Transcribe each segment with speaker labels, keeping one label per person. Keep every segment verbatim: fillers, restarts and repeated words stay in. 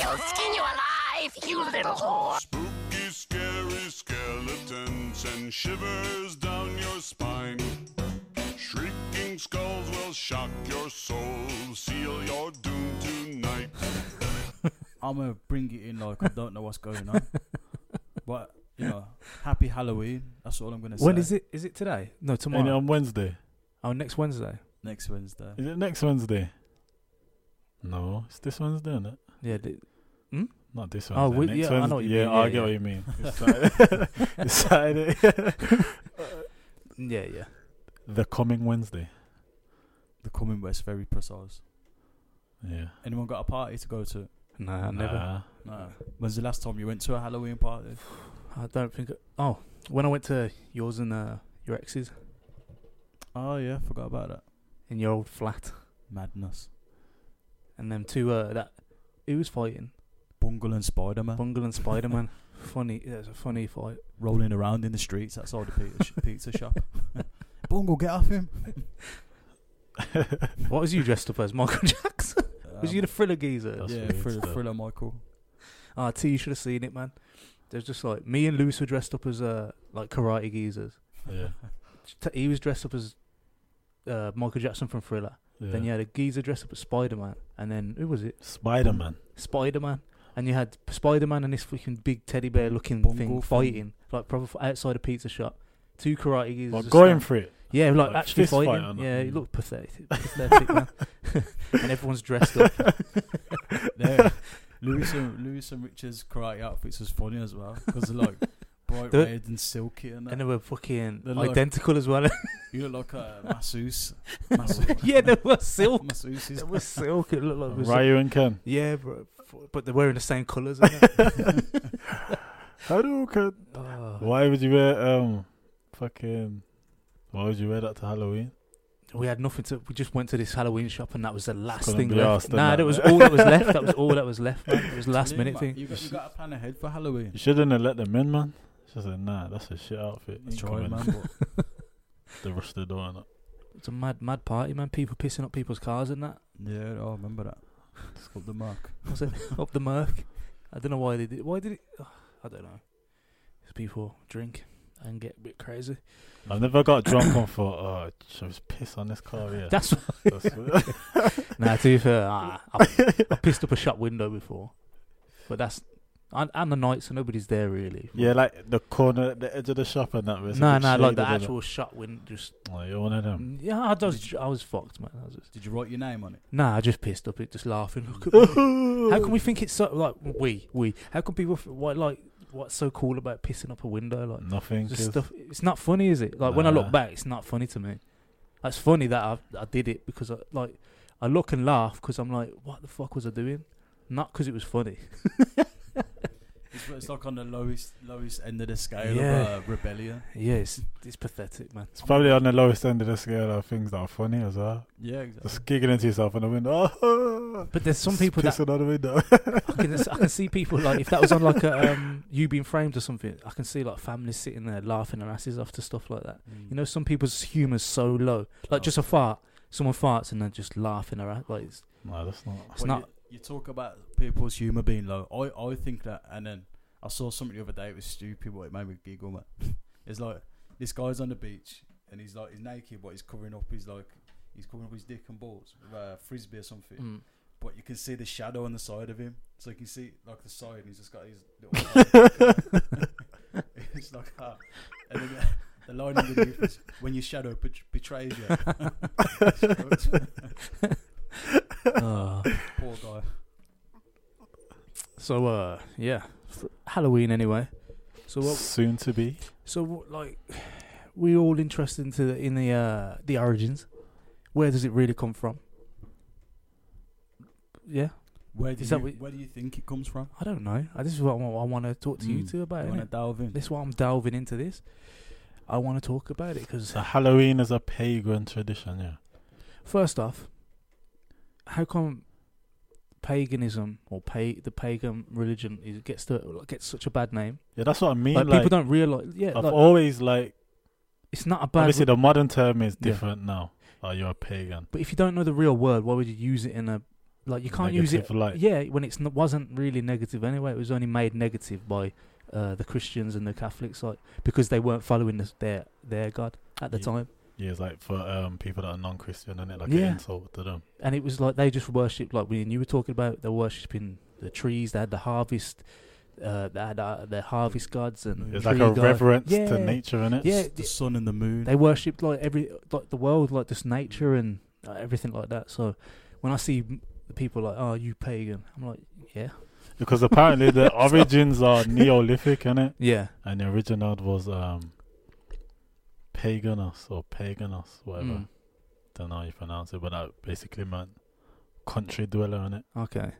Speaker 1: I'll skin you alive, you little whore.
Speaker 2: Spooky, scary skeletons and shivers down your spine. Shrieking skulls will shock your soul, seal your doom tonight.
Speaker 3: I'm gonna bring it in like I don't know what's going on. But, you know, happy Halloween. That's all I'm gonna say.
Speaker 4: When is it? Is it today? No, tomorrow.
Speaker 5: And on Wednesday.
Speaker 4: Oh, next Wednesday.
Speaker 3: Next Wednesday.
Speaker 5: Is it next Wednesday? No, it's this Wednesday, isn't it?
Speaker 4: Yeah. The, hmm?
Speaker 5: Not this
Speaker 4: Oh,
Speaker 5: Wednesday.
Speaker 4: we-
Speaker 5: next
Speaker 4: yeah, I
Speaker 5: Wednesday.
Speaker 4: know what you
Speaker 5: yeah,
Speaker 4: mean.
Speaker 5: I
Speaker 4: Yeah,
Speaker 5: get
Speaker 4: yeah.
Speaker 5: what you mean. It's Saturday. It's Saturday.
Speaker 4: Yeah, yeah.
Speaker 5: The coming Wednesday.
Speaker 3: The coming West, very precise.
Speaker 5: Yeah.
Speaker 3: Anyone got a party to go to?
Speaker 4: Nah, never.
Speaker 5: Nah.
Speaker 3: No. When's the last time you went to a Halloween party?
Speaker 4: I don't think. Oh, when I went to yours and uh, your ex's
Speaker 3: Oh yeah, forgot about that.
Speaker 4: in your old flat,
Speaker 3: Madness.
Speaker 4: and them two uh, that who was fighting
Speaker 3: Bungle and Spider-Man
Speaker 4: Bungle and Spider Man. Funny, yeah, it's a funny fight.
Speaker 3: rolling around in the streets outside the pizza, sh- pizza shop. Bungle, get off him.
Speaker 4: What was you dressed up as, Michael Jackson? Was
Speaker 3: Um,
Speaker 4: you the Thriller geezer?
Speaker 5: That's
Speaker 3: yeah,
Speaker 5: weird
Speaker 3: thriller,
Speaker 5: stuff.
Speaker 3: thriller Michael.
Speaker 4: Ah, T, you should have seen it, man. There's just like me and Lewis were dressed up as uh, like karate geezers.
Speaker 5: Yeah.
Speaker 4: T- He was dressed up as uh, Michael Jackson from Thriller.
Speaker 5: yeah.
Speaker 4: Then you had a geezer dressed up as Spider Man, and then who was it?
Speaker 5: Spider Man.
Speaker 4: Spider Man. And you had Spider Man and this fucking big teddy bear looking
Speaker 3: Bungle
Speaker 4: thing
Speaker 3: thing.
Speaker 4: fighting, like probably outside a pizza shop. Two karate geezers.
Speaker 5: Well,
Speaker 4: just
Speaker 5: going
Speaker 4: stand-
Speaker 5: for it.
Speaker 4: Yeah, like,
Speaker 5: like
Speaker 4: actually
Speaker 5: fist fight
Speaker 4: fighting.
Speaker 5: or not.
Speaker 4: Yeah, it
Speaker 5: Mm.
Speaker 4: looked pathetic. pathetic man. And everyone's dressed up.
Speaker 3: Yeah. Lewis and Lewis and Richard's karate outfits was funny as well because they're like bright
Speaker 4: The-
Speaker 3: red and silky and, that.
Speaker 4: And they were fucking
Speaker 3: They look-
Speaker 4: identical as well.
Speaker 3: You look like a masseuse. masseuse.
Speaker 4: Yeah, they were silk.
Speaker 3: Masseuses.
Speaker 4: They were silk. It looked like it was
Speaker 5: Ryu and Ken.
Speaker 4: Yeah, bro. F- But they're wearing the same colours, innit?
Speaker 5: How do you Ken?
Speaker 4: Oh.
Speaker 5: Why would you wear um fucking why would you wear that to Halloween?
Speaker 4: We had nothing to. We just went to this Halloween shop, and that was the last
Speaker 5: Couldn't
Speaker 4: thing
Speaker 5: be
Speaker 4: left.
Speaker 5: arsed,
Speaker 4: Nah,
Speaker 5: didn't
Speaker 4: that
Speaker 5: it?
Speaker 4: was all that was left. That was all that was left, man. It was last
Speaker 3: Brilliant,
Speaker 4: minute
Speaker 3: man.
Speaker 4: thing.
Speaker 3: You got, you got a plan ahead for Halloween.
Speaker 5: You shouldn't have let them in, man. She said, nah, that's a shit outfit.
Speaker 3: Let's
Speaker 5: You
Speaker 3: try it,
Speaker 5: come in.
Speaker 3: man. But
Speaker 5: They rushed the door and that.
Speaker 4: It's a mad, mad party, man. People pissing up people's cars and that.
Speaker 3: yeah, I remember that. It's called the mark.
Speaker 4: Was it up the Merc? I don't know why they did. Why did it? Ugh, I don't know. Because people drink and get a bit crazy.
Speaker 5: I've never got drunk on for oh I was piss on this car, yeah.
Speaker 4: That's
Speaker 5: That's
Speaker 4: nah. To be fair, ah, I, I pissed up a shop window before, but that's and, and the night, so nobody's there really.
Speaker 5: yeah, like the corner the edge of the shop and that was
Speaker 4: No, no, like the actual shot window. Just
Speaker 5: Oh, you're one of them.
Speaker 4: yeah, I was, I was fucked, man. I was just,
Speaker 3: Did you write your name on it?
Speaker 4: nah, I just pissed up it, just laughing. Look at me. How can we think it's so like we we? How can people f- what like what's so cool about pissing up a window? Like
Speaker 5: Nothing.
Speaker 4: just
Speaker 5: 'cause-
Speaker 4: stuff. It's not funny, is it? Like when I look
Speaker 5: Nah.
Speaker 4: back, it's not funny to me. It's funny that I I did it because I like I look and laugh because I'm like, what the fuck was I doing? Not because it was funny.
Speaker 3: It's, it's like on the lowest lowest end of the scale
Speaker 4: Yeah.
Speaker 3: of uh, rebellion.
Speaker 4: Yeah, it's, it's pathetic, man.
Speaker 5: It's probably on the lowest end of the scale of things that are funny as well.
Speaker 3: Yeah, exactly.
Speaker 5: Just giggling into yourself in the window. Oh,
Speaker 4: But there's some people that
Speaker 5: pissing on the window.
Speaker 4: I can I can see people like if that was on like a um, You Being Framed or something, I can see like families sitting there laughing their asses off to stuff like that.
Speaker 3: Mm.
Speaker 4: You know, some people's humour's so low, like
Speaker 3: Oh.
Speaker 4: just a fart. Someone farts and they're just laughing their ass. Like it's,
Speaker 5: No, that's not.
Speaker 4: it's
Speaker 3: Well,
Speaker 4: not.
Speaker 3: You, you talk about people's humour being low. I, I think that, and then I saw something the other day. It was stupid, but it made me giggle, man. It's like this guy's on the beach and he's like he's naked, but he's covering up. He's like he's covering up his dick and balls with a frisbee or something.
Speaker 4: Mm.
Speaker 3: But you can see the shadow on the side of him, so you can see like the side. And he's just got his little. It's like that, and then the, the line underneath is when your shadow bet- betrays you.
Speaker 4: Oh.
Speaker 3: Poor guy.
Speaker 4: So uh, yeah, F- Halloween anyway. So what?
Speaker 5: Soon to be.
Speaker 4: So what, like, we all interested into the, in the uh, the origins. Where does it really come from? Yeah,
Speaker 3: Where do
Speaker 4: Is
Speaker 3: you
Speaker 4: that what-
Speaker 3: where do you think it comes from?
Speaker 4: I don't know. Uh, This is what I want, I want to talk to you
Speaker 3: Mm.
Speaker 4: two about.
Speaker 3: You want to
Speaker 4: innit?
Speaker 3: delve in?
Speaker 4: This is why I'm delving into this. I want to talk about it because
Speaker 5: So Halloween is a pagan tradition, yeah.
Speaker 4: first off, how come paganism or pa- the pagan religion is gets to gets such a bad name?
Speaker 5: Yeah, that's what I mean.
Speaker 4: Like,
Speaker 5: Like,
Speaker 4: people don't realize. Yeah,
Speaker 5: I've
Speaker 4: like,
Speaker 5: always like
Speaker 4: it's not a bad.
Speaker 5: obviously
Speaker 4: re-
Speaker 5: the modern term is
Speaker 4: Yeah.
Speaker 5: different now. Oh, you're a pagan.
Speaker 4: but if you don't know the real word, why would you use it in a like you can't use it.
Speaker 5: Negative light.
Speaker 4: Yeah, when it's not, wasn't really negative anyway. It was only made negative by uh, the Christians and the Catholics, like because they weren't following the, their their God at the
Speaker 5: Yeah.
Speaker 4: time.
Speaker 5: Yeah, it's like for um people that are non-Christian, and it like
Speaker 4: Yeah.
Speaker 5: an insult to them.
Speaker 4: And it was like they just worshipped, like when you were talking about, they were worshipping the trees. They had the harvest, uh, they had uh, their harvest gods and
Speaker 5: It's
Speaker 4: tree
Speaker 5: like a
Speaker 4: god.
Speaker 5: reverence
Speaker 4: Yeah.
Speaker 5: to nature, innit?
Speaker 4: Yeah,
Speaker 3: the sun and the moon.
Speaker 4: they worshipped like every like the world, like just nature and uh, everything like that. So when I see m- the people like, oh, you pagan, I'm like, yeah,
Speaker 5: Because apparently the origins are Neolithic, innit?
Speaker 4: yeah,
Speaker 5: And the original was um Paganos or Paganos, whatever.
Speaker 4: Mm.
Speaker 5: Don't know how you pronounce it, but that basically meant country dweller, innit?
Speaker 4: okay,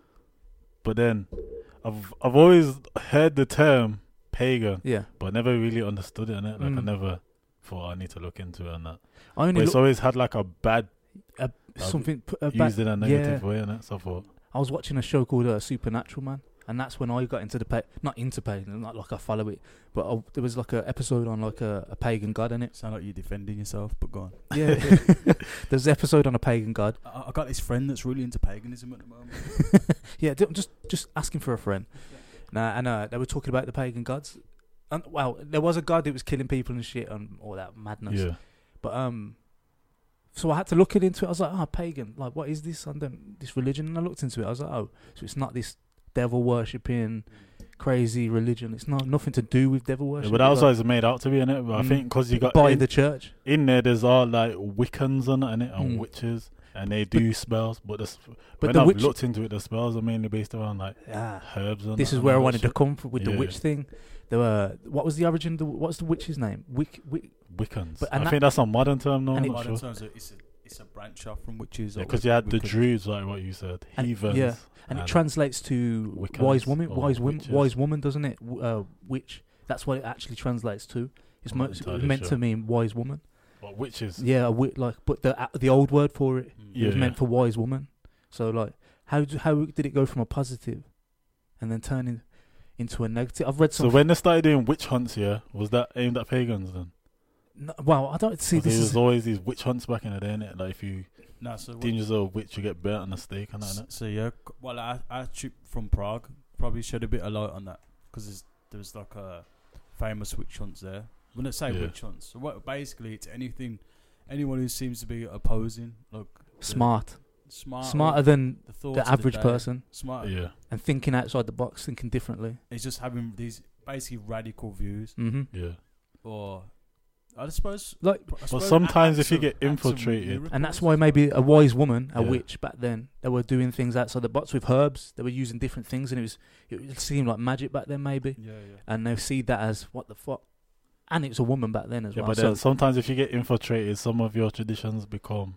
Speaker 5: But then I've I've always heard the term pagan,
Speaker 4: yeah.
Speaker 5: but never really understood it, innit? Like I
Speaker 4: Mm.
Speaker 5: never thought I need to look into it and that.
Speaker 4: I only
Speaker 5: But it's
Speaker 4: look,
Speaker 5: always had like a bad
Speaker 4: uh, something p- about.
Speaker 5: used in a negative
Speaker 4: yeah.
Speaker 5: way, innit? So I thought,
Speaker 4: I was watching a show called uh, Supernatural Man, and that's when I got into the pa- not into pagan, not like I follow it, but I, there was like a episode on like a, a pagan god in it.
Speaker 3: Sound like you're defending yourself, but go on.
Speaker 4: Yeah, there's an episode on a pagan god.
Speaker 3: I, I got this friend that's really into paganism at the moment.
Speaker 4: Yeah, d- just just asking for a friend. Nah, and uh, they were talking about the pagan gods. And well, there was a god that was killing people and shit and all that madness.
Speaker 5: yeah.
Speaker 4: But um, so I had to look it into it. I was like, oh, pagan. Like, what is this? I don't, this religion. And I looked into it. I was like, oh, so it's not this devil worshipping crazy religion. It's not nothing to do with devil
Speaker 5: Yeah,
Speaker 4: worship.
Speaker 5: but that's what it's made out to be, innit? But I
Speaker 4: Mm.
Speaker 5: think because you got
Speaker 4: by
Speaker 5: in,
Speaker 4: the church.
Speaker 5: in there, there's all like Wiccans and in it, and
Speaker 4: Mm.
Speaker 5: witches, and they do spells. But the, sp-
Speaker 4: But
Speaker 5: when
Speaker 4: the
Speaker 5: I've
Speaker 4: witch.
Speaker 5: looked into it, the spells are mainly based around like
Speaker 4: Ah,
Speaker 5: herbs. And
Speaker 4: this
Speaker 5: that
Speaker 4: is
Speaker 5: and
Speaker 4: where I
Speaker 5: all that
Speaker 4: wanted to
Speaker 5: shit.
Speaker 4: come from with the
Speaker 5: Yeah.
Speaker 4: witch thing. There were what was the origin? The, what's the witch's name? Wick, Wick,
Speaker 5: Wiccans.
Speaker 4: But-
Speaker 5: I
Speaker 4: and
Speaker 5: think that's a modern term, no,
Speaker 4: and
Speaker 5: I'm
Speaker 4: it-
Speaker 5: not
Speaker 3: Modern
Speaker 5: sure.
Speaker 3: terms, it's a it's a branch off from witches. or
Speaker 5: Because you had the
Speaker 3: Wiccan.
Speaker 5: Druids, like what you said,
Speaker 4: And-
Speaker 5: heathens.
Speaker 4: yeah. and it
Speaker 5: and
Speaker 4: translates to
Speaker 5: Wiccans
Speaker 4: wise woman,
Speaker 5: or
Speaker 4: wise woman,
Speaker 5: witches.
Speaker 4: wise woman, doesn't it? W- Uh, witch. That's what it actually translates to. It's
Speaker 5: I'm
Speaker 4: mo-
Speaker 5: not
Speaker 4: it's
Speaker 5: entirely
Speaker 4: meant
Speaker 5: sure.
Speaker 4: to mean wise woman.
Speaker 5: What witches?
Speaker 4: Yeah, a wi- like, but the uh, the old word for it
Speaker 3: Mm.
Speaker 5: Yeah.
Speaker 4: was meant for wise woman. So like, how d- how did it go from a positive, and then turn in, into a negative? I've read
Speaker 5: So
Speaker 4: some.
Speaker 5: when they started doing witch hunts, yeah, was that aimed at pagans then?
Speaker 4: no, well, I don't see
Speaker 5: 'Cause
Speaker 4: this
Speaker 5: there was
Speaker 4: is
Speaker 5: always these witch hunts back in the day, innit? Like if you
Speaker 3: No, so what-
Speaker 5: deem yourself a witch, you get burnt on a stake and that,
Speaker 3: S-
Speaker 5: innit?
Speaker 3: So yeah, c- well, our, our trip from Prague probably shed a bit of light on that because there was like a famous witch hunts there. When I say
Speaker 5: Yeah.
Speaker 3: witch hunts, so what basically it's anything, anyone who seems to be opposing, like the
Speaker 4: smart,
Speaker 3: smart,
Speaker 4: smarter than
Speaker 3: the, thoughts
Speaker 4: the
Speaker 3: of
Speaker 4: average
Speaker 3: day,
Speaker 4: person,
Speaker 3: Smart,
Speaker 5: Yeah.
Speaker 4: and thinking outside the box, thinking differently.
Speaker 3: it's just having these basically radical views,
Speaker 4: hmm
Speaker 5: Yeah.
Speaker 3: or I suppose.
Speaker 4: Like,
Speaker 3: I
Speaker 5: But
Speaker 3: suppose
Speaker 5: sometimes
Speaker 3: acts
Speaker 5: if you
Speaker 3: of-
Speaker 5: get
Speaker 3: acts of
Speaker 5: infiltrated-
Speaker 3: miracles
Speaker 4: and that's why maybe a wise woman, a
Speaker 5: Yeah.
Speaker 4: witch back then, they were doing things outside the box with herbs. They were using different things, and it was it seemed like magic back then, maybe.
Speaker 3: Yeah, yeah.
Speaker 4: And they see that as what the fuck. And it's a woman back then as
Speaker 5: Yeah,
Speaker 4: well.
Speaker 5: but
Speaker 4: So
Speaker 5: then sometimes if you get infiltrated, some of your traditions become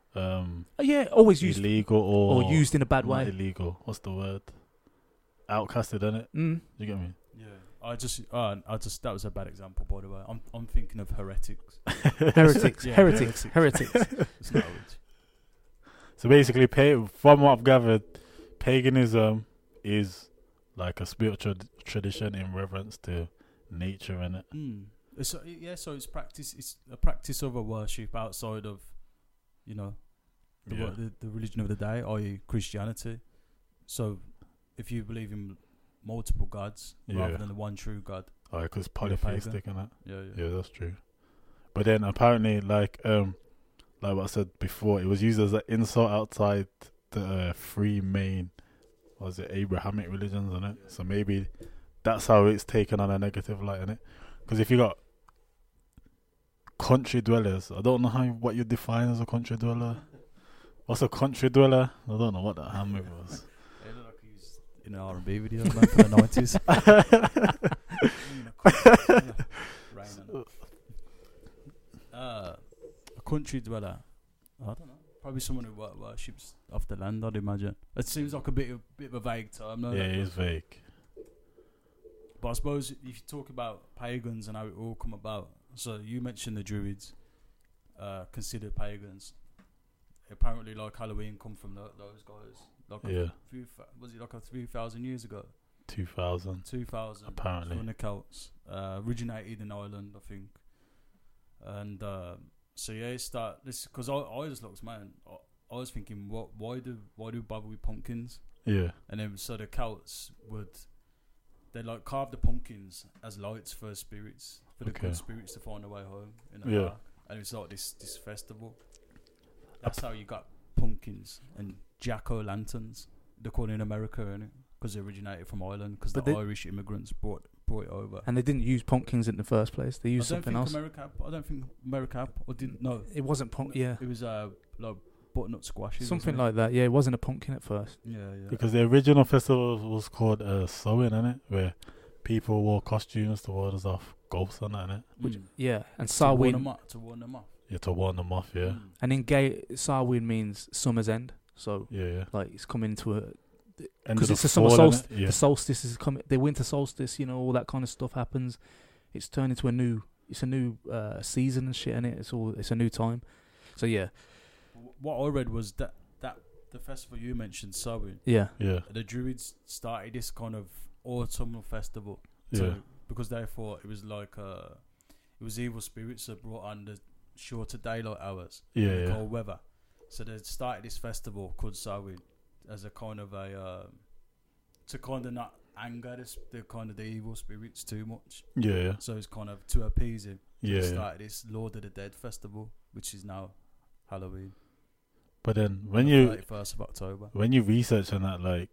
Speaker 5: um,
Speaker 4: uh, yeah, always used
Speaker 5: illegal or,
Speaker 4: or used in a bad
Speaker 5: not
Speaker 4: way.
Speaker 5: illegal. What's the word? Outcasted, innit?
Speaker 4: Mm.
Speaker 5: You get me?
Speaker 3: Yeah, I just, uh, I just that was a bad example, by the way. I'm, I'm thinking of heretics.
Speaker 4: Heretics,
Speaker 3: Yeah,
Speaker 4: heretics,
Speaker 3: heretics.
Speaker 4: heretics.
Speaker 3: It's not a witch.
Speaker 5: So basically, pa- from what I've gathered, paganism is like a spiritual d- tradition in reverence to nature, innit?
Speaker 3: Mm. It's, uh, yeah, so it's practice. It's a practice of a worship outside of, you know, the,
Speaker 5: Yeah.
Speaker 3: wo- the the religion of the day, that is, Christianity. So, if you believe in multiple gods rather
Speaker 5: Yeah.
Speaker 3: than the one true God,
Speaker 5: Oh, because
Speaker 3: You're a pagan.
Speaker 5: polytheistic, innit?
Speaker 3: yeah, yeah,
Speaker 5: Yeah, that's true. But then apparently, like um, like what I said before, it was used as an insult outside the uh, three main, what was it, Abrahamic religions, innit? So maybe that's how it's taken on a negative light, innit? Because if you got country dwellers, I don't know how what you define as a country dweller. What's a country dweller? I don't know what that hand movie was.
Speaker 3: It looked like he was in an R and B video man, from the nineties. Uh, a country dweller. I don't know. Probably someone who wor- worships off the land, I'd imagine. It seems like a bit of, bit of a vague term, no?
Speaker 5: Yeah, it is vague.
Speaker 3: But I suppose if you talk about pagans and how it all come about, so you mentioned the Druids, uh, considered pagans. Apparently, like Halloween, come from tho- those guys. Like a
Speaker 5: Yeah,
Speaker 3: few, fa- was it like a few thousand years ago?
Speaker 5: two thousand.
Speaker 3: Two thousand.
Speaker 5: Apparently.
Speaker 3: From the Celts, uh, originated in Ireland, I think. And uh, so yeah, it start this because I, I just looked, man. I, I was thinking, what? Why do why do we bother with pumpkins?
Speaker 5: Yeah.
Speaker 3: And then so the Celts would they like carve the pumpkins as lights for spirits, for the
Speaker 5: Okay.
Speaker 3: good spirits to find their way home in the
Speaker 5: Yeah.
Speaker 3: dark. And it's like this this festival. That's how you got pumpkins and jack o' lanterns. They're called in America, innit? Because they originated from Ireland. Because the
Speaker 4: But they-
Speaker 3: Irish immigrants brought brought it over.
Speaker 4: And they didn't use pumpkins in the first place. They
Speaker 3: I
Speaker 4: used
Speaker 3: don't
Speaker 4: something
Speaker 3: think
Speaker 4: else.
Speaker 3: America. I don't think America or didn't. No,
Speaker 4: It wasn't pump. Yeah,
Speaker 3: it was uh like butternut squashes.
Speaker 4: something
Speaker 3: wasn't
Speaker 4: like that. Yeah, it wasn't a pumpkin at first.
Speaker 3: it? Yeah, yeah.
Speaker 5: Because the original festival was called uh, Samhain, innit? Where people wore costumes to ward us off ghosts and that, innit?
Speaker 4: Which
Speaker 3: Mm.
Speaker 4: yeah, and
Speaker 3: to warn
Speaker 4: Samhain,
Speaker 3: them off. To warn them off.
Speaker 5: Yeah, to warn them off, yeah.
Speaker 3: Mm.
Speaker 4: and in gay Samhain means summer's end. So
Speaker 5: Yeah, yeah.
Speaker 4: like it's coming to a
Speaker 5: End
Speaker 4: because
Speaker 5: of
Speaker 4: it's the
Speaker 5: the
Speaker 4: summer
Speaker 5: fall,
Speaker 4: solstice.
Speaker 5: innit? Yeah.
Speaker 4: The solstice is coming. The winter solstice. You know, all that kind of stuff happens. It's turned into a new. It's a new uh, season and shit, and it. It's all. It's a new time. So yeah,
Speaker 3: Wh- What I read was that that the festival you mentioned, Samhain,
Speaker 4: yeah,
Speaker 5: Yeah,
Speaker 3: the Druids started this kind of autumnal festival. To,
Speaker 5: yeah.
Speaker 3: Because they thought it was like uh, it was evil spirits that brought on the shorter daylight hours,
Speaker 5: Yeah,
Speaker 3: and the
Speaker 5: yeah.
Speaker 3: cold weather. So they started this festival called Samhain as a kind of a um to kind of not anger this, the kind of the evil spirits too much.
Speaker 5: Yeah, yeah.
Speaker 3: So it's kind of to appease him.
Speaker 5: Yeah,
Speaker 3: They
Speaker 5: yeah.
Speaker 3: started this Lord of the Dead festival, which is now Halloween.
Speaker 5: But then when you
Speaker 3: thirty-first of October.
Speaker 5: when you research on that, like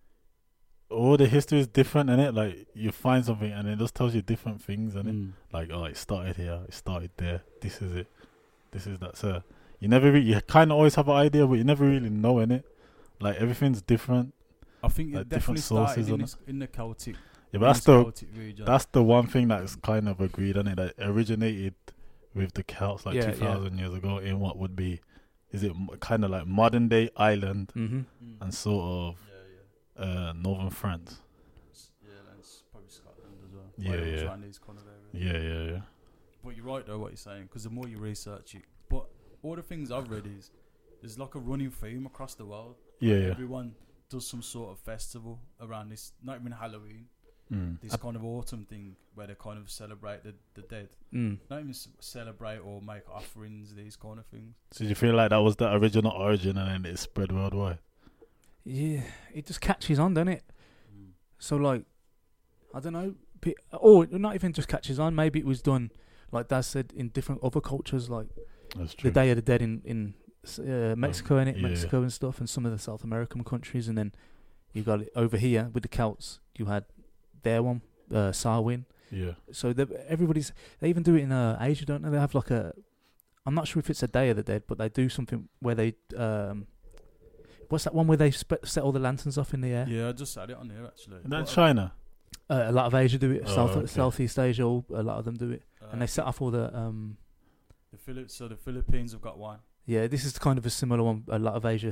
Speaker 5: all the history is different in it. Like you find something and it just tells you different things, and it
Speaker 3: Mm.
Speaker 5: like oh, it started here, it started there. This is it. This is that. So you never re- you kind of always have an idea, but you never really know in it. Like everything's different.
Speaker 3: I think
Speaker 5: like
Speaker 3: it
Speaker 5: different
Speaker 3: definitely started
Speaker 5: sources
Speaker 3: in,
Speaker 5: on
Speaker 3: this, in the Celtic.
Speaker 5: Yeah,
Speaker 3: in
Speaker 5: but that's
Speaker 3: this
Speaker 5: the
Speaker 3: Celtic region.
Speaker 5: that's the one thing that's kind of agreed on it. That originated with the Celts like
Speaker 4: Yeah,
Speaker 5: two thousand years ago in what would be, is it kind of like modern day Ireland
Speaker 4: mm-hmm.
Speaker 3: Mm.
Speaker 5: and sort of
Speaker 3: yeah, yeah.
Speaker 5: uh, northern France.
Speaker 3: S- Yeah, and it's probably Scotland as well.
Speaker 5: Yeah,
Speaker 3: Wales,
Speaker 5: yeah.
Speaker 3: around these kind of areas.
Speaker 5: Yeah, yeah, yeah.
Speaker 3: But you're right though what you're saying, because the more you research it, but all the things I've read is there's like a running theme across the world.
Speaker 5: Yeah, yeah.
Speaker 3: Everyone does some sort of festival around this, not even Halloween,
Speaker 5: Mm.
Speaker 3: this kind of autumn thing where they kind of celebrate the, the dead.
Speaker 4: Mm.
Speaker 3: Not even s- celebrate or make offerings, these kind of things.
Speaker 5: So do you feel like that was the original origin and then it spread worldwide?
Speaker 4: Yeah, it just catches on, doesn't it?
Speaker 3: Mm.
Speaker 4: So like, I don't know, pe- or not even just catches on. Maybe it was done, like Dad said, in different other cultures, like
Speaker 5: That's true.
Speaker 4: the Day of the Dead in in uh, Mexico, and it
Speaker 5: yeah.
Speaker 4: Mexico and stuff, and some of the South American countries, and then you got it over here with the Celts. You had their one, uh, Samhain.
Speaker 5: Yeah.
Speaker 4: So the- everybody's they even do it in uh, Asia, don't they? They have like a, I'm not sure if it's a Day of the Dead, but they do something where they um, what's that one where they spe- set all the lanterns off in the air?
Speaker 3: Yeah, I just had it on here actually.
Speaker 5: And that's
Speaker 3: But,
Speaker 5: China.
Speaker 4: Uh, a lot of Asia do it.
Speaker 5: Oh,
Speaker 4: South
Speaker 5: okay.
Speaker 4: Southeast Asia, all, a lot of them do it,
Speaker 3: uh,
Speaker 4: and they set off all the um.
Speaker 3: the Philip. So the Philippines have got one.
Speaker 4: Yeah, this is kind of a similar one. A lot of Asia.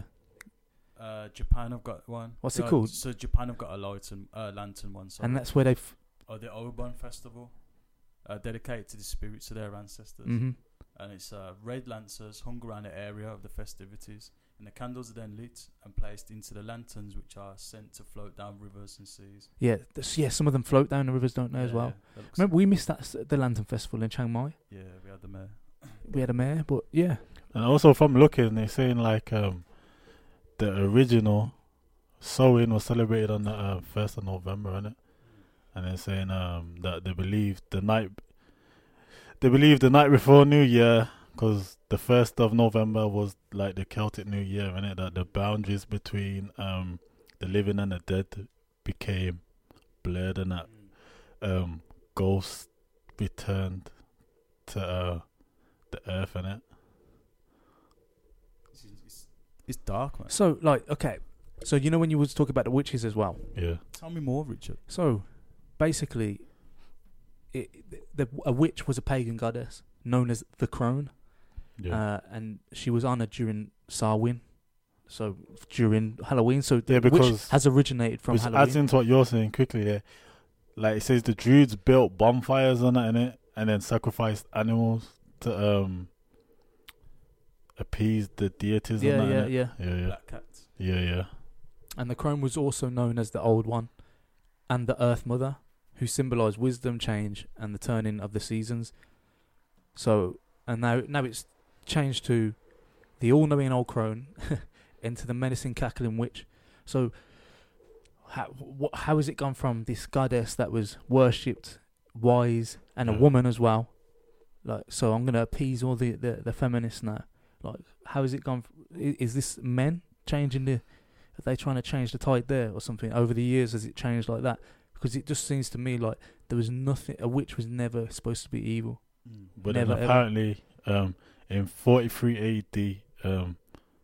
Speaker 3: Uh, Japan have got one.
Speaker 4: What's it
Speaker 3: Uh,
Speaker 4: called?
Speaker 3: So Japan have got a lantern, uh, lantern one. Sorry.
Speaker 4: And that's where they've.
Speaker 3: Oh, the Obon Festival, uh, dedicated to the spirits of their ancestors.
Speaker 4: Mm-hmm.
Speaker 3: And it's uh, red lancers hung around the area of the festivities, and the candles are then lit and placed into the lanterns, which are sent to float down rivers and seas.
Speaker 4: Yeah, th- yeah. Some of them float down the rivers, don't they, as
Speaker 3: Yeah,
Speaker 4: well?
Speaker 3: yeah, that looks-
Speaker 4: Remember, we missed that s- the Lantern Festival in Chiang Mai.
Speaker 3: Yeah, we had the mayor.
Speaker 4: We had a mayor, but yeah,
Speaker 5: And also from looking, they're saying like um, the original Samhain was celebrated on the uh, first of November, innit? And they're saying um, that they believe the night, they believe the night before New Year, because the first of November was like the Celtic New Year, innit? That the boundaries between um, the living and the dead became blurred, and that um, ghosts returned to uh, the earth, innit?
Speaker 3: It's, it's, it's dark, man.
Speaker 4: so like okay, so you know when you was talking about the witches as well.
Speaker 5: Yeah.
Speaker 3: Tell me more, Richard.
Speaker 4: So basically, it, the, a witch was a pagan goddess known as the Crone,
Speaker 5: Yeah.
Speaker 4: uh, and she was honoured during Samhain, so during Halloween. So
Speaker 5: Yeah,
Speaker 4: the witch
Speaker 5: because-
Speaker 4: has originated from
Speaker 5: Which
Speaker 4: Halloween.
Speaker 5: adds into what you're saying quickly there. Like it says the Druids built bonfires on it, innit? And then sacrificed animals to um appease the deities
Speaker 4: yeah,
Speaker 5: on that,
Speaker 4: yeah,
Speaker 5: innit?
Speaker 4: yeah.
Speaker 5: Yeah, yeah.
Speaker 3: Black cats.
Speaker 5: Yeah, yeah.
Speaker 4: And the crone was also known as the Old One and the Earth Mother, who symbolised wisdom, change, and the turning of the seasons. So, and now now it's changed to the all-knowing old crone, enter the menacing cackling witch. So, how wh- how has it gone from this goddess that was worshipped, wise, and a
Speaker 5: Yeah.
Speaker 4: woman as well? Like, so I'm gonna appease all the, the, the feminists now. Like, how has it gone? F- i- is this men changing the? Are they trying to change the tide there or something? Over the years, has it changed like that? Because it just seems to me like there was nothing. A witch was never supposed to be evil.
Speaker 3: Mm.
Speaker 5: But
Speaker 4: Never,
Speaker 5: then
Speaker 4: ever.
Speaker 5: apparently, um, in forty-three A D, um,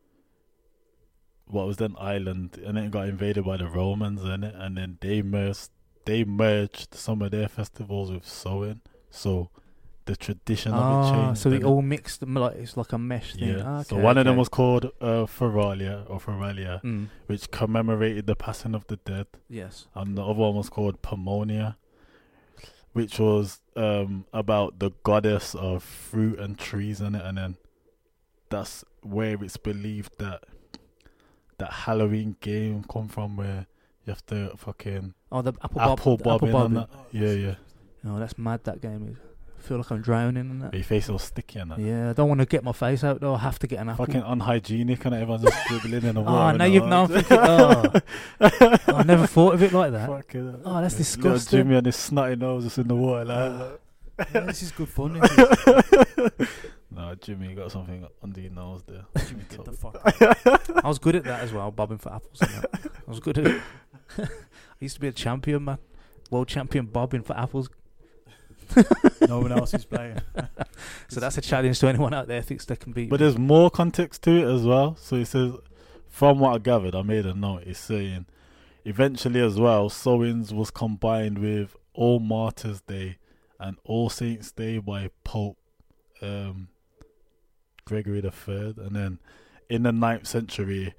Speaker 5: what was then Ireland, and it got invaded by the Romans, and it, and then they merged, they merged some of their festivals with Samhain, so the tradition of it
Speaker 4: Ah,
Speaker 5: changed.
Speaker 4: so it
Speaker 5: innit?
Speaker 4: all mixed. m- Like it's like a mesh thing.
Speaker 5: yeah.
Speaker 4: Ah,
Speaker 5: so
Speaker 4: okay,
Speaker 5: one of them
Speaker 4: okay.
Speaker 5: was called uh, Feralia or Feralia,
Speaker 4: Mm,
Speaker 5: which commemorated the passing of the dead,
Speaker 4: yes.
Speaker 5: and the other one was called Pomona, which was um, about the goddess of fruit and trees in it, and then that's where it's believed that that Halloween game come from, where you have to fucking
Speaker 4: Oh, the apple bob.
Speaker 5: apple
Speaker 4: the
Speaker 5: bobbing
Speaker 4: apple
Speaker 5: and
Speaker 4: bobbing.
Speaker 5: that. Yeah, yeah.
Speaker 4: Oh, that's mad. That game is. I feel like I'm drowning in that.
Speaker 5: Your face all sticky and that.
Speaker 4: Yeah, I don't want to get my face out though. I have to get an apple.
Speaker 5: Fucking unhygienic and everyone's just dribbling in the water.
Speaker 4: Oh,
Speaker 5: and
Speaker 4: now
Speaker 5: all
Speaker 4: you've now
Speaker 5: that.
Speaker 4: thinking. Oh, I never thought of it like that.
Speaker 5: Fucking hell.
Speaker 4: Oh, that's
Speaker 5: Little
Speaker 4: disgusting.
Speaker 5: Jimmy and his snotty nose just in the water. Like,
Speaker 3: Yeah, this is good fun. Isn't it?
Speaker 5: no, Jimmy, you got something under your nose there.
Speaker 3: Jimmy, get the fuck out.
Speaker 4: I was good at that as well, bobbing for apples. And that. I was good at it. I used to be a champion, man. World champion bobbing for apples.
Speaker 3: No one else is playing.
Speaker 4: So that's a challenge to anyone out there who thinks they can beat
Speaker 5: But
Speaker 4: me.
Speaker 5: there's more context to it as well. So it says, from what I gathered, I made a note. It's saying, eventually as well, Samhain's was combined with All Martyrs' Day and All Saints' Day by Pope um, Gregory the Third, and then in the ninth century,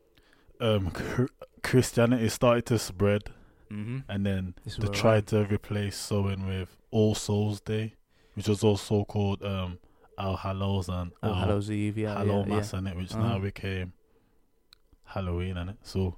Speaker 5: um, cr- Christianity started to spread,
Speaker 4: Mm-hmm.
Speaker 5: and then
Speaker 4: This
Speaker 5: they
Speaker 4: was
Speaker 5: tried to replace Samhain with All Souls' Day, which was also called um, All Hallows and
Speaker 4: Oh,
Speaker 5: All
Speaker 4: Hallows Eve, yeah,
Speaker 5: Hallow
Speaker 4: yeah,
Speaker 5: Mass
Speaker 4: yeah.
Speaker 5: in it, which
Speaker 4: Uh-huh.
Speaker 5: now became Halloween in it. So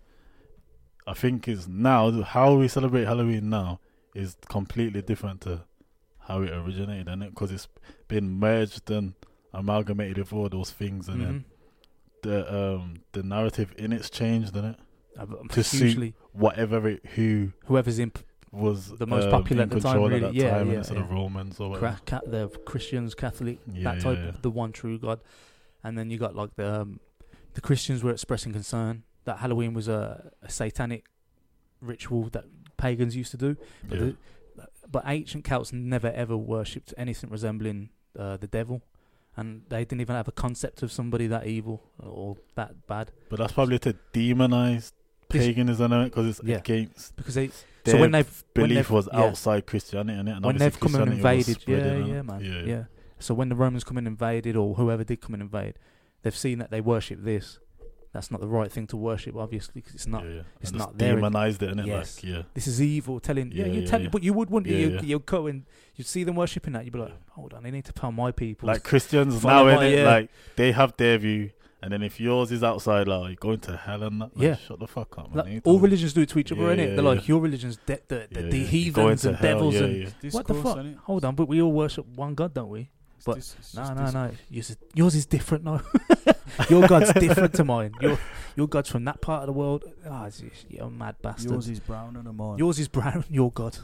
Speaker 5: I think is now how we celebrate Halloween now is completely different to how it originated in it, because it's been merged and amalgamated with all those things, and then
Speaker 4: Mhm.
Speaker 5: the um the narrative in it's changed in it
Speaker 4: Uh, but
Speaker 5: to suit
Speaker 4: usually,
Speaker 5: whatever it who
Speaker 4: whoever's in p-
Speaker 5: was
Speaker 4: The most
Speaker 5: um,
Speaker 4: popular
Speaker 5: in
Speaker 4: at the time,
Speaker 5: control
Speaker 4: really.
Speaker 5: at that
Speaker 4: Yeah,
Speaker 5: time,
Speaker 4: yeah,
Speaker 5: instead of
Speaker 4: yeah.
Speaker 5: Romans or whatever.
Speaker 4: cra- ca- the Christians, Catholic,
Speaker 5: Yeah,
Speaker 4: that
Speaker 5: yeah,
Speaker 4: type,
Speaker 5: yeah.
Speaker 4: of the one true God, and then you got like the um, the Christians were expressing concern that Halloween was a, a satanic ritual that pagans used to do, but,
Speaker 5: Yeah.
Speaker 4: the, but ancient Celts never ever worshipped anything resembling uh, the devil, and they didn't even have a concept of somebody that evil or that bad
Speaker 5: But that's probably to demonize
Speaker 4: This-
Speaker 5: paganism because it's
Speaker 4: Yeah.
Speaker 5: against
Speaker 4: because they.
Speaker 5: their
Speaker 4: So when they've when
Speaker 5: belief
Speaker 4: they've,
Speaker 5: was
Speaker 4: yeah.
Speaker 5: outside Christianity, innit? And
Speaker 4: when
Speaker 5: obviously
Speaker 4: they've come and
Speaker 5: Christianity was
Speaker 4: invaded, yeah,
Speaker 5: spreading,
Speaker 4: yeah,
Speaker 5: innit?
Speaker 4: man,
Speaker 5: yeah,
Speaker 4: yeah. So when the Romans come and invaded, or whoever did come and invade, they've seen that they worship this. That's not the right thing to worship, obviously, because it's not.
Speaker 5: yeah, yeah.
Speaker 4: it's
Speaker 5: And
Speaker 4: not
Speaker 5: just
Speaker 4: there.
Speaker 5: demonized it, innit?
Speaker 4: Yes.
Speaker 5: Like, yeah,
Speaker 4: This is evil. Telling, yeah,
Speaker 5: Yeah,
Speaker 4: you
Speaker 5: yeah,
Speaker 4: tell,
Speaker 5: yeah.
Speaker 4: but you would, wouldn't
Speaker 5: Yeah,
Speaker 4: you?
Speaker 5: yeah.
Speaker 4: You'd go and you'd see them worshiping that. You'd be like, hold on, they need to tell my people.
Speaker 5: like Christians
Speaker 4: Follow
Speaker 5: now,
Speaker 4: my-
Speaker 5: innit?
Speaker 4: yeah.
Speaker 5: Like they have their view, and then if yours is outside, like you're going to hell and that. Like,
Speaker 4: Yeah.
Speaker 5: shut the fuck up, man.
Speaker 4: Like,
Speaker 5: You
Speaker 4: all
Speaker 5: don't-
Speaker 4: religions do it to each other,
Speaker 5: Yeah,
Speaker 4: innit?
Speaker 5: yeah,
Speaker 4: They're like,
Speaker 5: yeah.
Speaker 4: your religion's de- the the,
Speaker 5: Yeah,
Speaker 4: the
Speaker 5: yeah. You're going
Speaker 4: heathens
Speaker 5: to
Speaker 4: and
Speaker 5: hell,
Speaker 4: devils
Speaker 5: yeah,
Speaker 4: and
Speaker 5: yeah.
Speaker 4: what the
Speaker 3: Discourse,
Speaker 4: fuck?
Speaker 3: innit?
Speaker 4: Hold on, but we all worship one God, don't we?
Speaker 3: It's
Speaker 4: But-
Speaker 3: dis- it's
Speaker 4: No,
Speaker 3: just
Speaker 4: no,
Speaker 3: dis-
Speaker 4: no. Yours is, yours is different, no. Your God's different to mine. Your your God's from that part of the world. Ah, oh, you're a mad bastard.
Speaker 3: Yours is brown and mine.
Speaker 4: Yours is brown. Your God.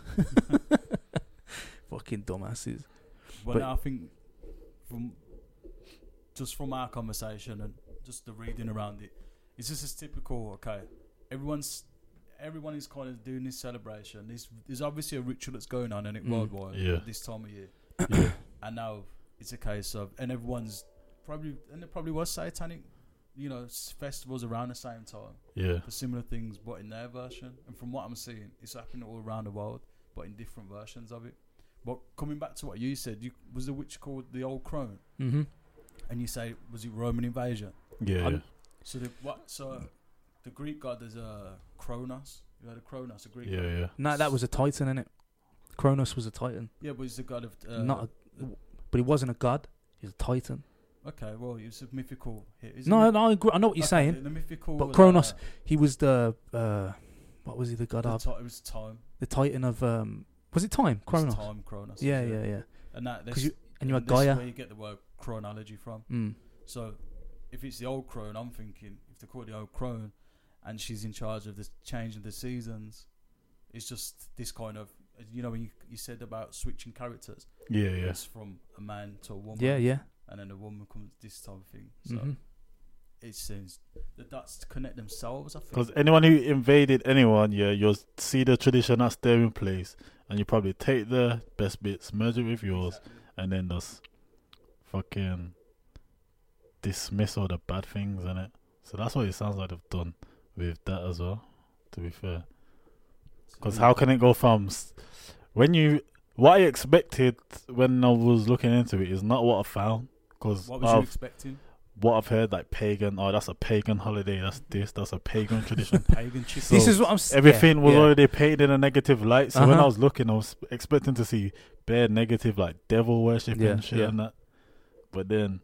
Speaker 4: Fucking dumbasses.
Speaker 3: Well,
Speaker 4: but-
Speaker 3: no, I think from just from our conversation and just the reading around it, it's just as typical. Okay, everyone's everyone is kind of doing this celebration. There's there's obviously a ritual that's going on in it
Speaker 4: Mm.
Speaker 3: worldwide
Speaker 5: Yeah.
Speaker 3: at this time of year,
Speaker 5: Yeah.
Speaker 3: and now it's a case of and everyone's probably and there probably was satanic, you know, s- festivals around the same time
Speaker 5: yeah.
Speaker 3: for similar things, but in their version. And from what I'm seeing, it's happening all around the world, but in different versions of it. But coming back to what you said, you was the witch called the Old Crone,
Speaker 4: Mm-hmm.
Speaker 3: and you say was it Roman invasion?
Speaker 5: Yeah,
Speaker 4: I'm-
Speaker 5: yeah.
Speaker 3: So the what? So the Greek god is a Kronos. You had a Kronos, a Greek.
Speaker 5: Yeah,
Speaker 3: god.
Speaker 5: yeah.
Speaker 4: No, that was a titan, innit? Kronos was a titan.
Speaker 3: Yeah, but he's the god of. Uh,
Speaker 4: Not, a, but he wasn't a god. He was a titan.
Speaker 3: okay, well, he was a mythical. Here. Is
Speaker 4: No,
Speaker 3: he,
Speaker 4: no, I, agree, I know what you're
Speaker 3: okay,
Speaker 4: saying.
Speaker 3: The mythical.
Speaker 4: But
Speaker 3: uh,
Speaker 4: Kronos, He was the uh, what was he? The god
Speaker 3: the
Speaker 4: of
Speaker 3: ti- it was time.
Speaker 4: the titan of um. Was it time?
Speaker 3: It was
Speaker 4: Kronos.
Speaker 3: Time Kronos.
Speaker 4: Yeah, yeah, yeah.
Speaker 3: And that.
Speaker 4: 'Cause
Speaker 3: This,
Speaker 4: you and you had
Speaker 3: this is
Speaker 4: Gaia.
Speaker 3: where you get the word chronology from.
Speaker 4: Mm.
Speaker 3: So if it's the old crone, I'm thinking if they call it the old crone, and she's in charge of the change of the seasons, it's just this kind of, you know, when you you said about switching characters,
Speaker 5: Yeah, yeah.
Speaker 3: it's from a man to a woman,
Speaker 4: Yeah, yeah.
Speaker 3: and then a woman comes this type of thing. So
Speaker 4: Mm-hmm.
Speaker 3: it seems the dots to connect themselves. I think.
Speaker 5: Because anyone who invaded anyone, yeah, you'll see the tradition that's there in place, and you probably take the best bits, merge it with yours,
Speaker 3: Exactly.
Speaker 5: and then just fucking dismiss all the bad things in it. So that's what it sounds like they've done with that as well, to be fair. Because how can it go from s- when you what I expected when I was looking into it is not what I found. Because
Speaker 3: What was you
Speaker 5: of
Speaker 3: expecting?
Speaker 5: what I've heard, like pagan, oh, that's a pagan holiday, that's this, that's a pagan tradition.
Speaker 3: Pagan chick.
Speaker 5: So
Speaker 4: This is what I'm saying.
Speaker 5: Everything was
Speaker 4: yeah.
Speaker 5: already painted in a negative light. So when
Speaker 4: Uh-huh.
Speaker 5: I was looking, I was expecting to see bare negative, like devil worship
Speaker 4: Yeah,
Speaker 5: and shit
Speaker 4: yeah.
Speaker 5: and that. But then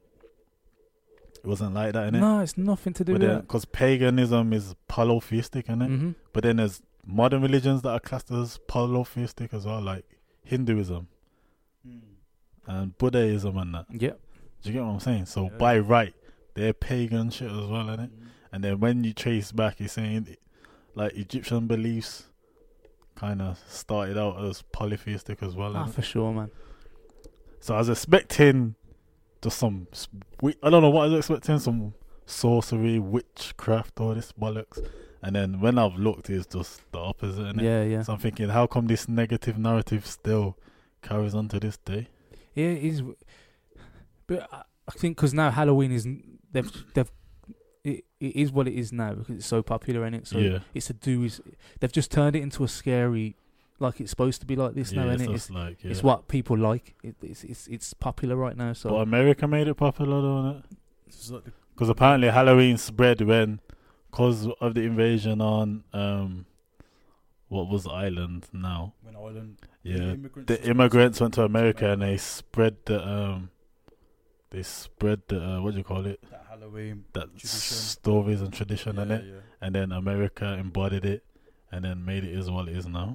Speaker 5: it wasn't like that, innit?
Speaker 4: No, it's nothing to do
Speaker 5: But
Speaker 4: with
Speaker 5: then,
Speaker 4: that.
Speaker 5: because paganism is polytheistic, innit?
Speaker 4: Mm-hmm.
Speaker 5: But then there's modern religions that are classed as polytheistic as well, like Hinduism
Speaker 3: Hmm.
Speaker 5: and Buddhism and that.
Speaker 4: Yeah.
Speaker 5: Do you get what I'm saying? So
Speaker 3: Yeah.
Speaker 5: by right, they're pagan shit as well, innit?
Speaker 3: Mm.
Speaker 5: And then when you trace back, you're saying like Egyptian beliefs kind of started out as polytheistic as well.
Speaker 4: Ah,
Speaker 5: innit?
Speaker 4: for sure, man.
Speaker 5: So I was expecting just some, s- wi- I don't know what I was expecting, some sorcery, witchcraft, all this bollocks. And then when I've looked, it's just the opposite, innit?
Speaker 4: Yeah, yeah.
Speaker 5: So I'm thinking, how come this negative narrative still carries on to this day?
Speaker 4: Yeah, it is. But I, I think because now Halloween is they've they've it, it is what it is now because it's so popular in it. So
Speaker 5: yeah.
Speaker 4: it's to do is they've just turned it into a scary, like it's supposed to be like this
Speaker 5: yeah,
Speaker 4: now,
Speaker 5: it's
Speaker 4: innit?
Speaker 5: just
Speaker 4: It's,
Speaker 5: like, yeah.
Speaker 4: it's what people like. It, it's it's it's popular right now. So
Speaker 5: But America made it popular, though, innit?
Speaker 3: It's like the
Speaker 5: Because apparently Halloween spread when, because of the invasion on, um, what was the island now?
Speaker 3: when Ireland,
Speaker 5: Yeah,
Speaker 3: immigrants
Speaker 5: the
Speaker 3: just
Speaker 5: immigrants went to America and they spread the, um, they spread the, uh, what do you call it?
Speaker 3: that Halloween
Speaker 5: That
Speaker 3: tradition.
Speaker 5: stories and tradition
Speaker 3: yeah,
Speaker 5: in it.
Speaker 3: yeah.
Speaker 5: And then America embodied it and then made it as what it is now.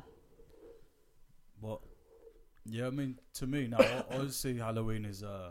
Speaker 3: But yeah, I mean, to me now, I, I see Halloween is uh,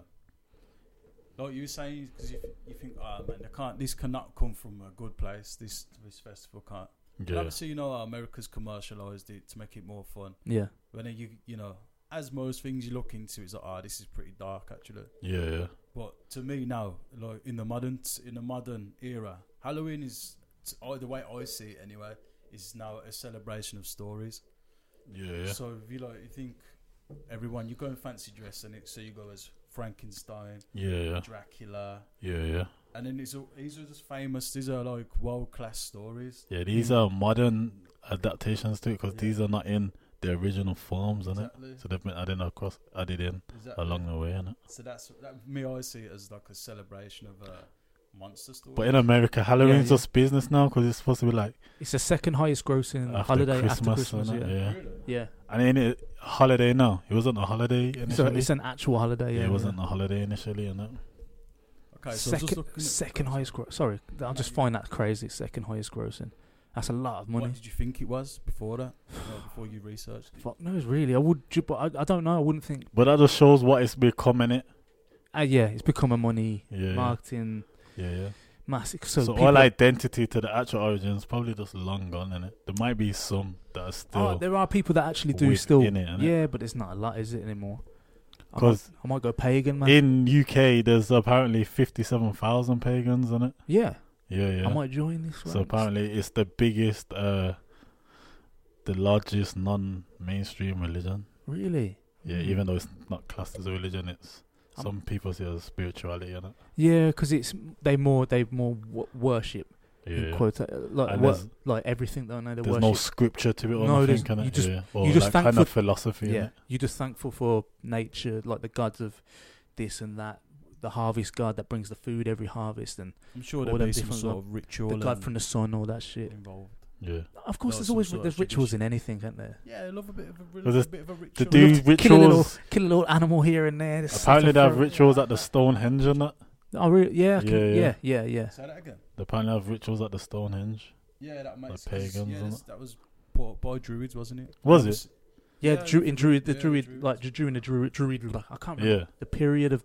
Speaker 3: like you were saying, because you, you think, oh man, they can't. This cannot come from a good place. This this festival can't. But
Speaker 5: Yeah.
Speaker 3: obviously, you know, uh, America's commercialized it to make it more fun.
Speaker 4: yeah,
Speaker 3: When then you you know, as most things you look into, it's like, ah, oh, this is pretty dark actually.
Speaker 5: Yeah, yeah.
Speaker 3: But to me now, like in the modern in the modern era, Halloween is, oh, the way I see it anyway, is now a celebration of stories.
Speaker 5: Yeah, yeah.
Speaker 3: So if you like, you think everyone, you go in fancy dress and it, so you go as Frankenstein,
Speaker 5: Yeah, yeah.
Speaker 3: Dracula,
Speaker 5: Yeah, yeah.
Speaker 3: and then it's all, these are just famous. These are like world class stories.
Speaker 5: Yeah, these are modern adaptations to it because
Speaker 3: Yeah.
Speaker 5: these are not in the original forms, innit?
Speaker 3: Exactly.
Speaker 5: So they've been added across, added in
Speaker 3: exactly.
Speaker 5: along the way, innit?
Speaker 3: So that's that. Me, I see it as like a celebration of a monster story.
Speaker 5: But in America, Halloween's
Speaker 4: yeah.
Speaker 5: just business now because it's supposed to be like
Speaker 4: it's the second highest grossing
Speaker 5: after
Speaker 4: holiday
Speaker 5: Christmas,
Speaker 4: after Christmas.
Speaker 5: innit?
Speaker 4: Yeah,
Speaker 5: yeah.
Speaker 3: Really?
Speaker 4: yeah.
Speaker 5: And ain't it a holiday now? It wasn't a holiday
Speaker 4: So
Speaker 5: initially.
Speaker 4: it's an actual holiday.
Speaker 5: yeah,
Speaker 4: Yeah,
Speaker 5: it wasn't
Speaker 4: yeah.
Speaker 5: a holiday initially, innit?
Speaker 3: Okay, so I was just
Speaker 4: second
Speaker 3: looking at-
Speaker 4: second highest. Gro- Sorry, I just find that crazy. Second highest grossing. That's a lot of money.
Speaker 3: What did you think it was before that? Well, before you researched it?
Speaker 4: Fuck knows, really. I would, ju- but I, I don't know. I wouldn't think.
Speaker 5: But that just shows what it's becoming, it.
Speaker 4: Uh, yeah, it's become a money
Speaker 5: Yeah, yeah,
Speaker 4: marketing
Speaker 5: yeah, yeah.
Speaker 4: massive. So,
Speaker 5: So,
Speaker 4: people,
Speaker 5: all identity to the actual origins probably just long gone, innit? There might be some that are still
Speaker 4: oh, there are people that actually do
Speaker 5: within
Speaker 4: still.
Speaker 5: it, innit?
Speaker 4: Yeah, but it's not a lot, is it anymore? I might,
Speaker 5: 'Cause
Speaker 4: I might go pagan, man.
Speaker 5: in U K, there's apparently fifty-seven thousand pagans in it.
Speaker 4: yeah,
Speaker 5: Yeah, yeah.
Speaker 4: I might join this.
Speaker 5: So
Speaker 4: ranks.
Speaker 5: apparently, it's the biggest, uh, the largest non-mainstream religion.
Speaker 4: really.
Speaker 5: Yeah,
Speaker 4: Mm.
Speaker 5: even though it's not classed as a religion, it's
Speaker 4: Um,
Speaker 5: some people see it as spirituality, innit?
Speaker 4: Yeah, because it's they more they more w- worship.
Speaker 5: Yeah,
Speaker 4: in
Speaker 5: yeah.
Speaker 4: quote, uh, like
Speaker 5: And
Speaker 4: wo-
Speaker 5: there's-
Speaker 4: like everything, don't they? The
Speaker 5: There's
Speaker 4: worship.
Speaker 5: no scripture to it or
Speaker 4: No, there's-
Speaker 5: nothing, innit?
Speaker 4: you just-
Speaker 5: yeah. Or
Speaker 4: you just
Speaker 5: like
Speaker 4: thank
Speaker 5: kind of
Speaker 4: for-
Speaker 5: philosophy,
Speaker 4: yeah,
Speaker 5: innit?
Speaker 4: you're just thankful for nature, like the gods of this and that. The harvest god that brings the food every harvest, and
Speaker 3: I'm sure
Speaker 4: all
Speaker 3: there'll
Speaker 4: them
Speaker 3: be some
Speaker 4: different
Speaker 3: sort
Speaker 4: god-
Speaker 3: of ritual
Speaker 4: the god
Speaker 3: and
Speaker 4: from the sun, all that shit.
Speaker 3: involved.
Speaker 5: Yeah.
Speaker 4: Of course,
Speaker 3: No,
Speaker 4: there's
Speaker 3: some
Speaker 4: always
Speaker 3: sort of
Speaker 4: there's rituals
Speaker 3: tradition.
Speaker 4: in anything, isn't there?
Speaker 3: Yeah, I love a bit of a,
Speaker 5: Well,
Speaker 3: a
Speaker 5: there's-
Speaker 3: bit of a
Speaker 5: To
Speaker 3: ritual.
Speaker 5: do
Speaker 4: Kill a little,
Speaker 5: rituals,
Speaker 4: kill a little animal here and there. there's
Speaker 5: apparently they
Speaker 4: something
Speaker 5: have
Speaker 4: for-
Speaker 5: rituals at the Stonehenge and that.
Speaker 4: Oh, really? Yeah, I can,
Speaker 5: Yeah,
Speaker 4: yeah,
Speaker 5: yeah.
Speaker 4: yeah, yeah,
Speaker 3: Say that again.
Speaker 5: They apparently have rituals at the Stonehenge.
Speaker 3: Yeah, that makes
Speaker 5: Like
Speaker 3: sense.
Speaker 5: pagans,
Speaker 3: Yeah,
Speaker 5: isn't
Speaker 3: that's-
Speaker 5: it?
Speaker 3: that was bought by druids, wasn't it?
Speaker 5: Was
Speaker 3: That
Speaker 5: it?
Speaker 4: yeah.
Speaker 3: Yeah,
Speaker 4: Dru- in druid, the
Speaker 3: yeah,
Speaker 4: druid,
Speaker 3: druids.
Speaker 4: like during the druid, druid, like I can't remember
Speaker 5: Yeah.
Speaker 4: the period of that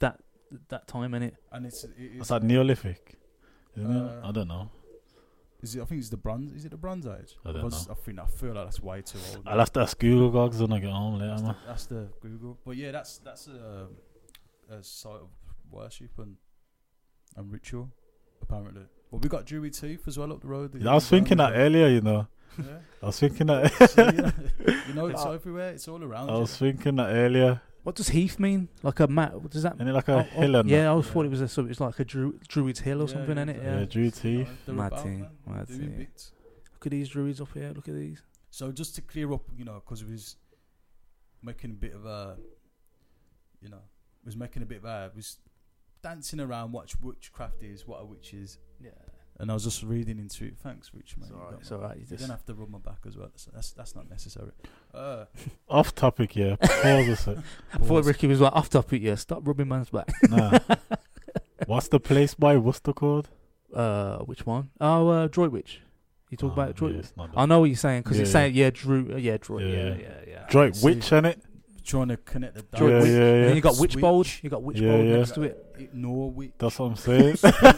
Speaker 4: th- that time, innit?
Speaker 3: And it's, it,
Speaker 5: It's
Speaker 3: it's
Speaker 5: like Neolithic, isn't
Speaker 3: Uh,
Speaker 5: it? I don't know.
Speaker 3: is it, I think it's the bronze. Is it the Bronze Age?
Speaker 5: I don't
Speaker 3: Because
Speaker 5: know.
Speaker 3: I think I feel like that's way too old.
Speaker 5: I'll have to ask Google Gogs when I get home later,
Speaker 3: That's the,
Speaker 5: man.
Speaker 3: that's the Google. But yeah, that's that's a, a site of worship and and ritual, apparently. Well, we got Druid Teeth as well up the road.
Speaker 5: Yeah, I was thinking that earlier, you know.
Speaker 3: Yeah.
Speaker 5: I was thinking that.
Speaker 3: So, you know, you know, it's everywhere. It's all around.
Speaker 5: I
Speaker 3: you.
Speaker 5: was thinking that earlier.
Speaker 4: What does Heath mean? Like a mat? What does that?
Speaker 5: Isn't it like a
Speaker 4: Oh, oh,
Speaker 5: hill and
Speaker 4: yeah,
Speaker 5: that?
Speaker 4: I always
Speaker 3: Yeah.
Speaker 4: thought it was a so it's like a Dru- Druid's Hill or
Speaker 3: Yeah,
Speaker 4: something,
Speaker 3: yeah,
Speaker 4: innit?
Speaker 5: Yeah,
Speaker 4: Yeah.
Speaker 5: Druid
Speaker 3: You know,
Speaker 5: Teeth.
Speaker 3: they're
Speaker 4: Mad
Speaker 3: about,
Speaker 4: thing,
Speaker 3: man.
Speaker 4: mad
Speaker 3: Doing
Speaker 4: thing.
Speaker 3: bits.
Speaker 4: Look at these druids up here. Look at these.
Speaker 3: So just to clear up, you know, because we was making a bit of a, you know, was making a bit of a, was dancing around what witchcraft is, what a witch is,
Speaker 4: Yeah.
Speaker 3: and I was just reading into it. Thanks, Rich, mate.
Speaker 4: It's
Speaker 3: You
Speaker 4: alright.
Speaker 3: don't
Speaker 4: It's
Speaker 3: mind.
Speaker 4: alright. You
Speaker 3: You
Speaker 4: just
Speaker 3: don't have to rub my back as well. That's that's, that's not necessary. Uh,
Speaker 5: Off topic, yeah. Pause a sec.
Speaker 4: I thought Ricky was like off topic. Yeah, stop rubbing man's back.
Speaker 5: Nah. What's the place by Worcester called?
Speaker 4: Uh, which one? Oh, uh, Droitwich. You talk
Speaker 5: Oh,
Speaker 4: about Droitwich.
Speaker 5: yeah, it's not
Speaker 4: I
Speaker 5: that.
Speaker 4: know what you're saying because
Speaker 5: Yeah,
Speaker 4: it's
Speaker 5: yeah.
Speaker 4: saying yeah, Drew. Uh, yeah, Droit.
Speaker 5: Yeah,
Speaker 4: Yeah,
Speaker 5: yeah.
Speaker 4: yeah, yeah.
Speaker 5: Droit
Speaker 3: See.
Speaker 5: Witch, innit?
Speaker 3: trying to connect the
Speaker 4: Droit
Speaker 5: Yeah,
Speaker 3: dots.
Speaker 4: Witch.
Speaker 5: yeah,
Speaker 4: And then
Speaker 5: yeah.
Speaker 4: you got
Speaker 3: Switch.
Speaker 4: Witchbold. You got Witchbold
Speaker 5: Yeah, yeah.
Speaker 4: next to it.
Speaker 3: Ignore witch.
Speaker 5: That's what I'm saying.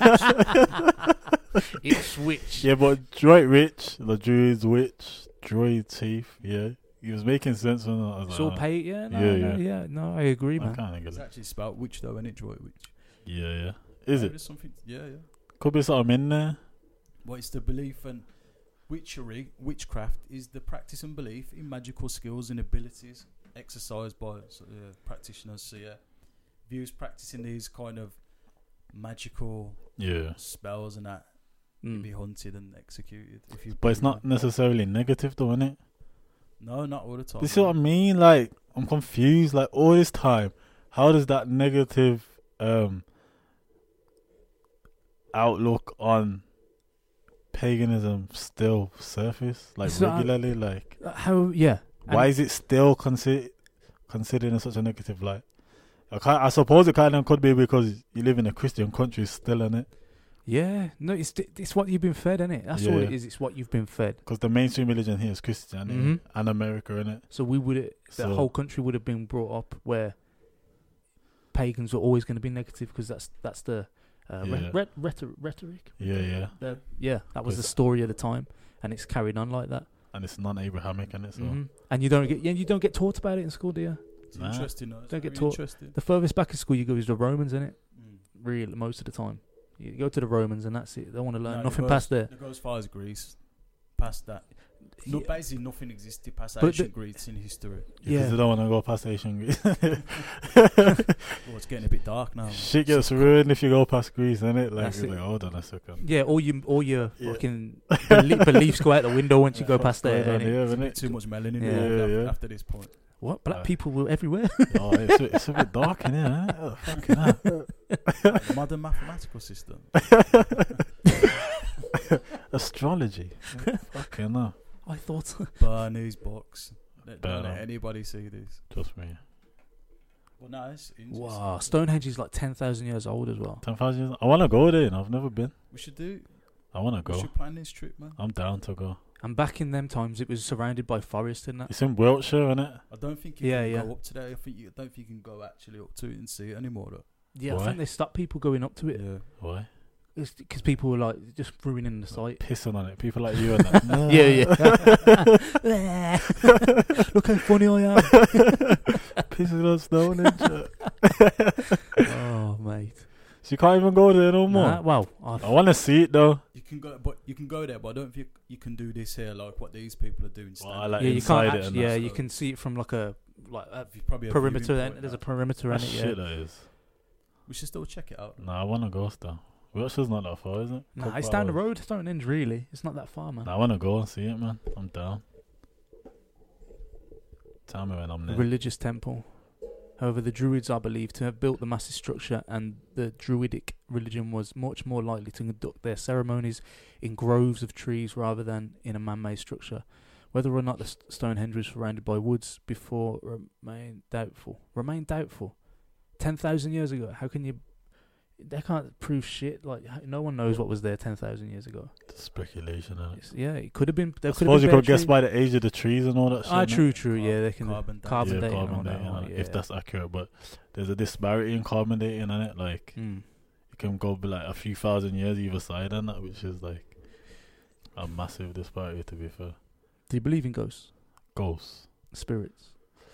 Speaker 4: It's Switch.
Speaker 5: Yeah, but Droit Rich, the Druid's Witch, Droid Teeth, yeah. He was making sense when I was
Speaker 4: It's all
Speaker 5: like,
Speaker 4: paid. Yeah, no,
Speaker 5: Yeah,
Speaker 4: no,
Speaker 5: yeah.
Speaker 4: yeah. No, I agree,
Speaker 5: I
Speaker 4: man.
Speaker 5: can't get
Speaker 3: It's
Speaker 5: it.
Speaker 3: actually spelled witch though, isn't it? Droid witch.
Speaker 5: Yeah, yeah. Is
Speaker 3: Maybe
Speaker 5: it?
Speaker 3: there's something? Yeah, yeah.
Speaker 5: Could be something in there.
Speaker 3: Well, it's the belief and witchery, witchcraft is the practice and belief in magical skills and abilities exercised by so, yeah, practitioners. So yeah, views practicing these kind of magical
Speaker 5: Yeah.
Speaker 3: spells and that
Speaker 4: Mm.
Speaker 3: can be hunted and executed. If you
Speaker 5: But it's
Speaker 3: believe
Speaker 5: not
Speaker 3: in-
Speaker 5: necessarily negative, though, innit?
Speaker 3: No, not all the time.
Speaker 5: You see what I mean? Like, I'm confused. Like, all this time, how does that negative um outlook on paganism still surface? Like,
Speaker 4: So, uh,
Speaker 5: regularly? Like,
Speaker 4: Uh, How? Yeah.
Speaker 5: why
Speaker 4: And-
Speaker 5: is it still consider considered in such a negative light? I, can't, I suppose it kind of could be because you live in a Christian country still, in it.
Speaker 4: Yeah. No, it's it's what you've been fed, isn't it? That's all
Speaker 5: Yeah.
Speaker 4: it is. It's what you've been fed.
Speaker 5: Because the mainstream religion here is Christianity
Speaker 4: Mhm.
Speaker 5: and America, in it.
Speaker 4: So we would, the
Speaker 5: So-
Speaker 4: whole country would have been brought up where pagans were always going to be negative because that's that's the uh,
Speaker 5: Yeah.
Speaker 4: re- re- rhetor- rhetoric.
Speaker 5: Yeah, yeah.
Speaker 4: The, yeah, that was the
Speaker 5: Because-
Speaker 4: story of the time, and it's carried on like that.
Speaker 5: And it's non-Abrahamic, in it. So
Speaker 4: Mhm. And you don't get yeah, you don't get taught about it in school, do you?
Speaker 3: It's
Speaker 5: Nah.
Speaker 3: interesting. No? It's
Speaker 4: Don't get
Speaker 3: very
Speaker 4: taught.
Speaker 3: Interesting.
Speaker 4: The furthest back in school you go is the Romans, isn't it?
Speaker 3: Mm.
Speaker 4: Really, most of the time, you go to the Romans and that's it. They don't want to learn
Speaker 3: No,
Speaker 4: nothing
Speaker 3: it
Speaker 4: past
Speaker 3: goes,
Speaker 4: there.
Speaker 3: It goes as far as Greece. Past that. No,
Speaker 4: Yeah.
Speaker 3: basically nothing existed past
Speaker 4: But
Speaker 3: ancient
Speaker 4: the-
Speaker 3: Greece in history.
Speaker 5: because
Speaker 4: Yeah.
Speaker 5: they don't want to go past Asian Greece.
Speaker 3: Oh, it's getting a bit dark now.
Speaker 5: Shit gets ruined if you go past Greece, innit? Like,
Speaker 4: That's
Speaker 5: you're
Speaker 4: it.
Speaker 5: like, hold on a second.
Speaker 4: Yeah, all you all your
Speaker 5: Yeah.
Speaker 4: fucking belie- beliefs go out the window once you
Speaker 3: Yeah.
Speaker 4: go past there.
Speaker 5: Going
Speaker 4: Don't
Speaker 5: on
Speaker 4: it?
Speaker 5: here, innit?
Speaker 3: Too much melanin
Speaker 4: Yeah.
Speaker 3: yeah,
Speaker 5: Yeah,
Speaker 3: after,
Speaker 5: yeah.
Speaker 3: after this point.
Speaker 4: What? Black
Speaker 5: Uh,
Speaker 4: people were everywhere.
Speaker 5: Oh, it's, a, it's a bit dark in here, innit? Oh, fucking hell.
Speaker 3: Like, modern mathematical system.
Speaker 5: Astrology. Fucking hell.
Speaker 4: I thought.
Speaker 3: Burn these books. Let- Don't
Speaker 5: Burn
Speaker 3: let
Speaker 5: 'em.
Speaker 3: anybody see this.
Speaker 5: Just me.
Speaker 3: Well, no, it's interesting.
Speaker 4: Wow, Stonehenge is like ten thousand years old as well.
Speaker 5: ten thousand years. I want to go there, and I've never been.
Speaker 3: We should do.
Speaker 5: I want to
Speaker 3: We
Speaker 5: go.
Speaker 3: should plan this trip, man.
Speaker 5: I'm down to go.
Speaker 4: And back in them times, it was surrounded by forest and that.
Speaker 5: It's in Wiltshire, innit?
Speaker 3: I don't think you
Speaker 4: Yeah,
Speaker 3: can
Speaker 4: yeah.
Speaker 3: go up today. I think you I don't think you can go actually up to it and see it anymore. Though.
Speaker 4: Yeah, I
Speaker 5: Why?
Speaker 4: think they stopped people going up to it
Speaker 3: Yeah.
Speaker 5: Why?
Speaker 4: because people were like just ruining the site.
Speaker 5: Pissing on it. People like you and that.
Speaker 4: Yeah, yeah. Look how funny I am.
Speaker 5: Pissing on Stonehenge.
Speaker 4: Oh, mate.
Speaker 5: So you can't even go there no more.
Speaker 4: Nah, well,
Speaker 5: I
Speaker 4: I've,
Speaker 5: want to see it though.
Speaker 3: You can go, but you can go there. But I don't think you can do this here, like what these people are doing.
Speaker 5: Well, I
Speaker 3: standing.
Speaker 5: like
Speaker 4: yeah, you
Speaker 5: inside
Speaker 4: can't.
Speaker 5: it
Speaker 4: Actually,
Speaker 5: and
Speaker 4: yeah,
Speaker 5: that
Speaker 4: you
Speaker 3: stuff.
Speaker 4: can see it from like a like a
Speaker 3: You probably have
Speaker 4: perimeter.
Speaker 3: viewing
Speaker 4: Then
Speaker 3: point
Speaker 4: there's a
Speaker 3: now.
Speaker 4: perimeter in
Speaker 5: That
Speaker 4: it.
Speaker 5: shit
Speaker 4: Yeah.
Speaker 5: that is.
Speaker 3: We should still check it out.
Speaker 5: Nah, I want to go still. Wiltshire's not that far, is it?
Speaker 4: Nah,
Speaker 5: Couple
Speaker 4: it's down the
Speaker 5: hours.
Speaker 4: road. Stonehenge, really. It's not that far, man.
Speaker 5: Nah, I want to go and see it, man. I'm down. Tell me when I'm
Speaker 4: A
Speaker 5: there.
Speaker 4: religious temple. However, the Druids are believed to have built the massive structure, and the Druidic religion was much more likely to conduct their ceremonies in groves of trees rather than in a man-made structure. Whether or not the st- Stonehenge was surrounded by woods before remain doubtful. Remain doubtful. Ten thousand years ago, how can you? they can't prove shit. Like h- no one knows what was there ten thousand years ago.
Speaker 5: Speculation. Innit?
Speaker 4: It's, yeah, it could have been. There
Speaker 5: I
Speaker 4: could have
Speaker 5: suppose you
Speaker 4: been
Speaker 5: could guess
Speaker 4: trees.
Speaker 5: by the age of the trees and all that.
Speaker 4: Ah,
Speaker 5: shit,
Speaker 4: true,
Speaker 5: innit?
Speaker 4: true. Yeah, they can
Speaker 3: Carbon dating.
Speaker 4: carbon
Speaker 5: Yeah,
Speaker 4: dating and all
Speaker 5: carbon
Speaker 4: that.
Speaker 5: dating,
Speaker 4: oh,
Speaker 5: innit?
Speaker 4: yeah.
Speaker 5: If that's accurate, but there's a disparity in carbon dating, in it. Like
Speaker 4: Mm.
Speaker 5: it can go be like a few thousand years either side, and that, which is like a massive disparity. To be fair,
Speaker 4: Do you believe in ghosts,
Speaker 5: ghosts.
Speaker 4: spirits,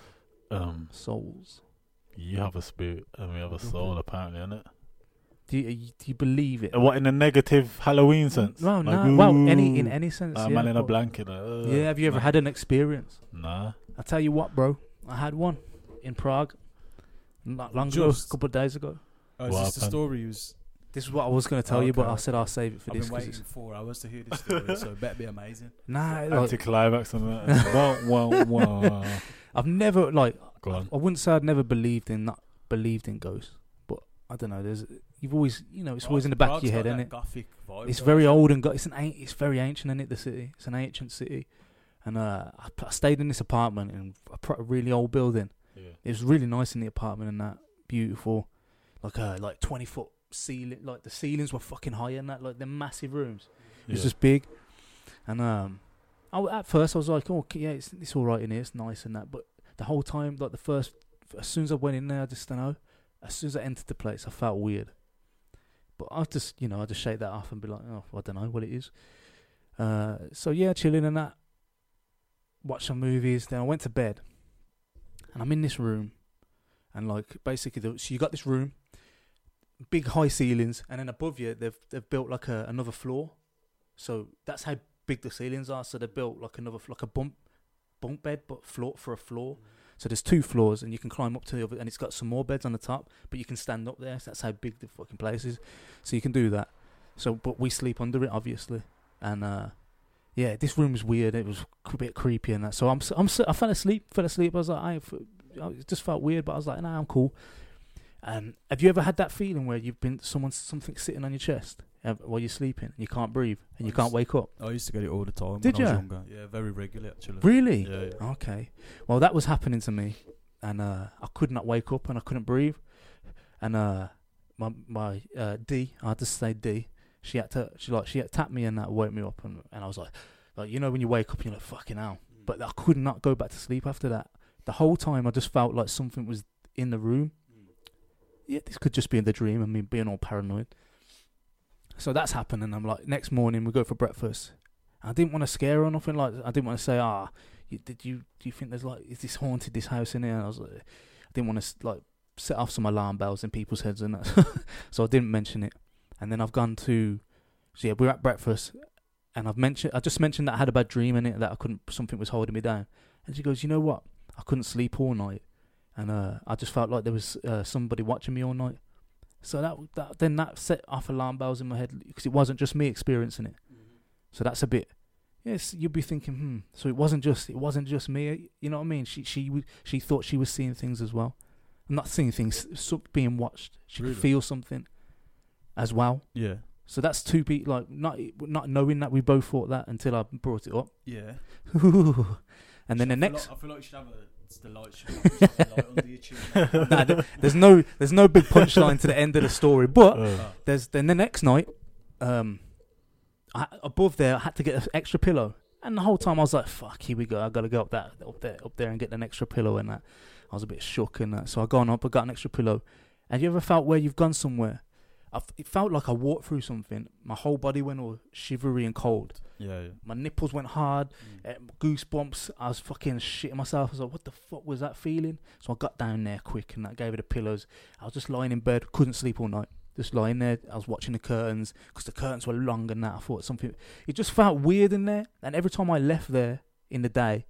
Speaker 5: Um,
Speaker 4: souls?
Speaker 5: you have a spirit, and we have a soul, apparently, innit?
Speaker 4: Do you, do you believe it?
Speaker 5: Uh, What in a negative Halloween sense?
Speaker 4: No,
Speaker 5: Like,
Speaker 4: no. Well, any
Speaker 5: ooh,
Speaker 4: in any sense.
Speaker 5: a
Speaker 4: yeah,
Speaker 5: man in a
Speaker 4: but-
Speaker 5: blanket. Like, uh,
Speaker 4: Yeah. Have you ever
Speaker 5: nah.
Speaker 4: had an experience?
Speaker 5: Nah.
Speaker 4: I tell you what, bro. I had one in Prague, not long ago, a
Speaker 3: Just-
Speaker 4: couple of days ago.
Speaker 3: Oh, is
Speaker 5: What
Speaker 3: this the
Speaker 5: happened?
Speaker 3: story? Was
Speaker 4: This is what I was going to tell
Speaker 3: Oh,
Speaker 4: you, but
Speaker 3: okay.
Speaker 4: I said I'll save it for
Speaker 3: I've
Speaker 4: this
Speaker 3: been
Speaker 4: 'cause
Speaker 3: waiting
Speaker 4: it's
Speaker 3: four hours to hear this story, so it better be amazing.
Speaker 4: nah. Like,
Speaker 5: Anticlimax and that. Wah, wah, wah.
Speaker 4: I've never like
Speaker 5: Go on.
Speaker 4: I wouldn't say I'd never believed in not believed in ghosts, but I don't know. There's you've always you know it's always in the back of your head, isn't it?
Speaker 3: Gothic vibe,
Speaker 4: It's
Speaker 3: though,
Speaker 4: very
Speaker 3: hasn't it?
Speaker 4: old and got it's an an- it's very ancient, isn't it? The city, it's an ancient city, and uh, I, I stayed in this apartment in a, pro- a really old building.
Speaker 5: Yeah.
Speaker 4: It was really nice in the apartment and that beautiful, like uh like twenty foot ceiling. Like the ceilings were fucking high and that. Like the massive rooms. It was
Speaker 5: Yeah.
Speaker 4: just big, and um, I w at first I was like, oh okay, yeah, it's it's all right in here, it's nice and that. But the whole time, like the first, as soon as I went in there, I just don't know. As soon as I entered the place, I felt weird. But I just, you know, I just shake that off and be like, oh, I don't know what it is. Uh, so yeah, chilling and that. Watch some movies. Then I went to bed, and I'm in this room, and like basically, the, so you got this room, big high ceilings, and then above you, they've they've built like a another floor. So that's how big the ceilings are. So they built like another like a bump bunk bed, but floor for a floor. So there's two floors, and you can climb up to the other, and it's got some more beds on the top, but you can stand up there. So that's how big the fucking place is. So you can do that. So, but we sleep under it, obviously, and uh, yeah, this room was weird. It was a bit creepy and that. So I'm, s- I'm, s- I fell asleep. Fell asleep. I was like, I, f- I it just felt weird, but I was like, nah, I'm cool. And have you ever had that feeling where you've been someone something sitting on your chest uh, while you're sleeping, and you can't breathe, and you can't wake up?
Speaker 3: I used to get it all the time
Speaker 4: Did
Speaker 3: when I was
Speaker 4: ya?
Speaker 3: younger. Yeah, very regularly actually.
Speaker 4: Really?
Speaker 3: Yeah, yeah.
Speaker 4: Okay. Well, that was happening to me, and uh, I could not wake up, and I couldn't breathe, and uh, my my uh, D, I had to say D. She had to, she like, she had tapped me and that woke me up, and and I was like, like you know when you wake up, and you're like fucking hell. But I could not go back to sleep after that. The whole time I just felt like something was in the room. Yeah, this could just be in the dream and me being all paranoid. So that's happened, and I'm like, next morning we go for breakfast. I didn't want to scare her or nothing. Like I didn't want to say, ah, you, did you do you think there's like is this haunted, this house in here? And I was like, I didn't want to like set off some alarm bells in people's heads and that, so I didn't mention it. And then I've gone to, so yeah, we're at breakfast, and I've mentioned, I just mentioned that I had a bad dream in it, that I couldn't, something was holding me down. And she goes, you know what? I couldn't sleep all night, and uh, I just felt like there was uh, somebody watching me all night. So that, that then that set off alarm bells in my head, because it wasn't just me experiencing it. Mm-hmm. So that's a bit, yes, you'd be thinking, hmm. So it wasn't just, it wasn't just me. You know what I mean? She she w- she thought she was seeing things as well. I'm not seeing things, so being watched. She
Speaker 3: Really?
Speaker 4: could feel something as well.
Speaker 3: Yeah.
Speaker 4: So that's two people, like not not knowing that we both thought that until I brought it up.
Speaker 3: Yeah.
Speaker 4: And then the
Speaker 3: I feel
Speaker 4: next,
Speaker 3: like, I feel like you should have a it's the light show. It's like a light under your chin.
Speaker 4: nah, th- there's no there's no big punchline to the end of the story. But
Speaker 5: Uh,
Speaker 3: Oh.
Speaker 4: there's then the next night, um, I, above there I had to get an extra pillow, and the whole time I was like, "Fuck, here we go! I gotta go up that up there up there and get an extra pillow." And that I was a bit shook and that, so I gone up, I got an extra pillow. And you ever felt where you've gone somewhere? I f- it felt like I walked through something. My whole body went all shivery and cold.
Speaker 3: Yeah, yeah.
Speaker 4: My nipples went hard.
Speaker 3: Mm.
Speaker 4: Uh, goosebumps. I was fucking shitting myself. I was like, what the fuck was that feeling? So I got down there quick and I gave her the pillows. I was just lying in bed, couldn't sleep all night. Just lying there. I was watching the curtains because the curtains were long and that. I thought something. It just felt weird in there. And every time I left there in the day,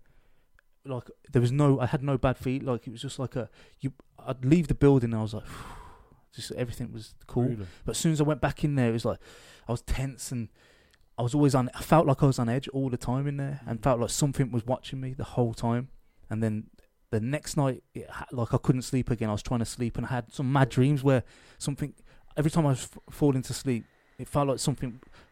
Speaker 4: like there was no, I had no bad feet. Like it was just like a, you. I'd leave the building and I was like, just everything was cool.
Speaker 3: Really?
Speaker 4: But as soon as I went back in there, it was like I was tense and I was always on. I felt like I was on edge all the time in there, and felt like something was watching me the whole time. And then the next night, it ha- like I couldn't sleep again. I was trying to sleep, and I had some mad dreams where something. Every time I was f- falling to sleep, it felt like something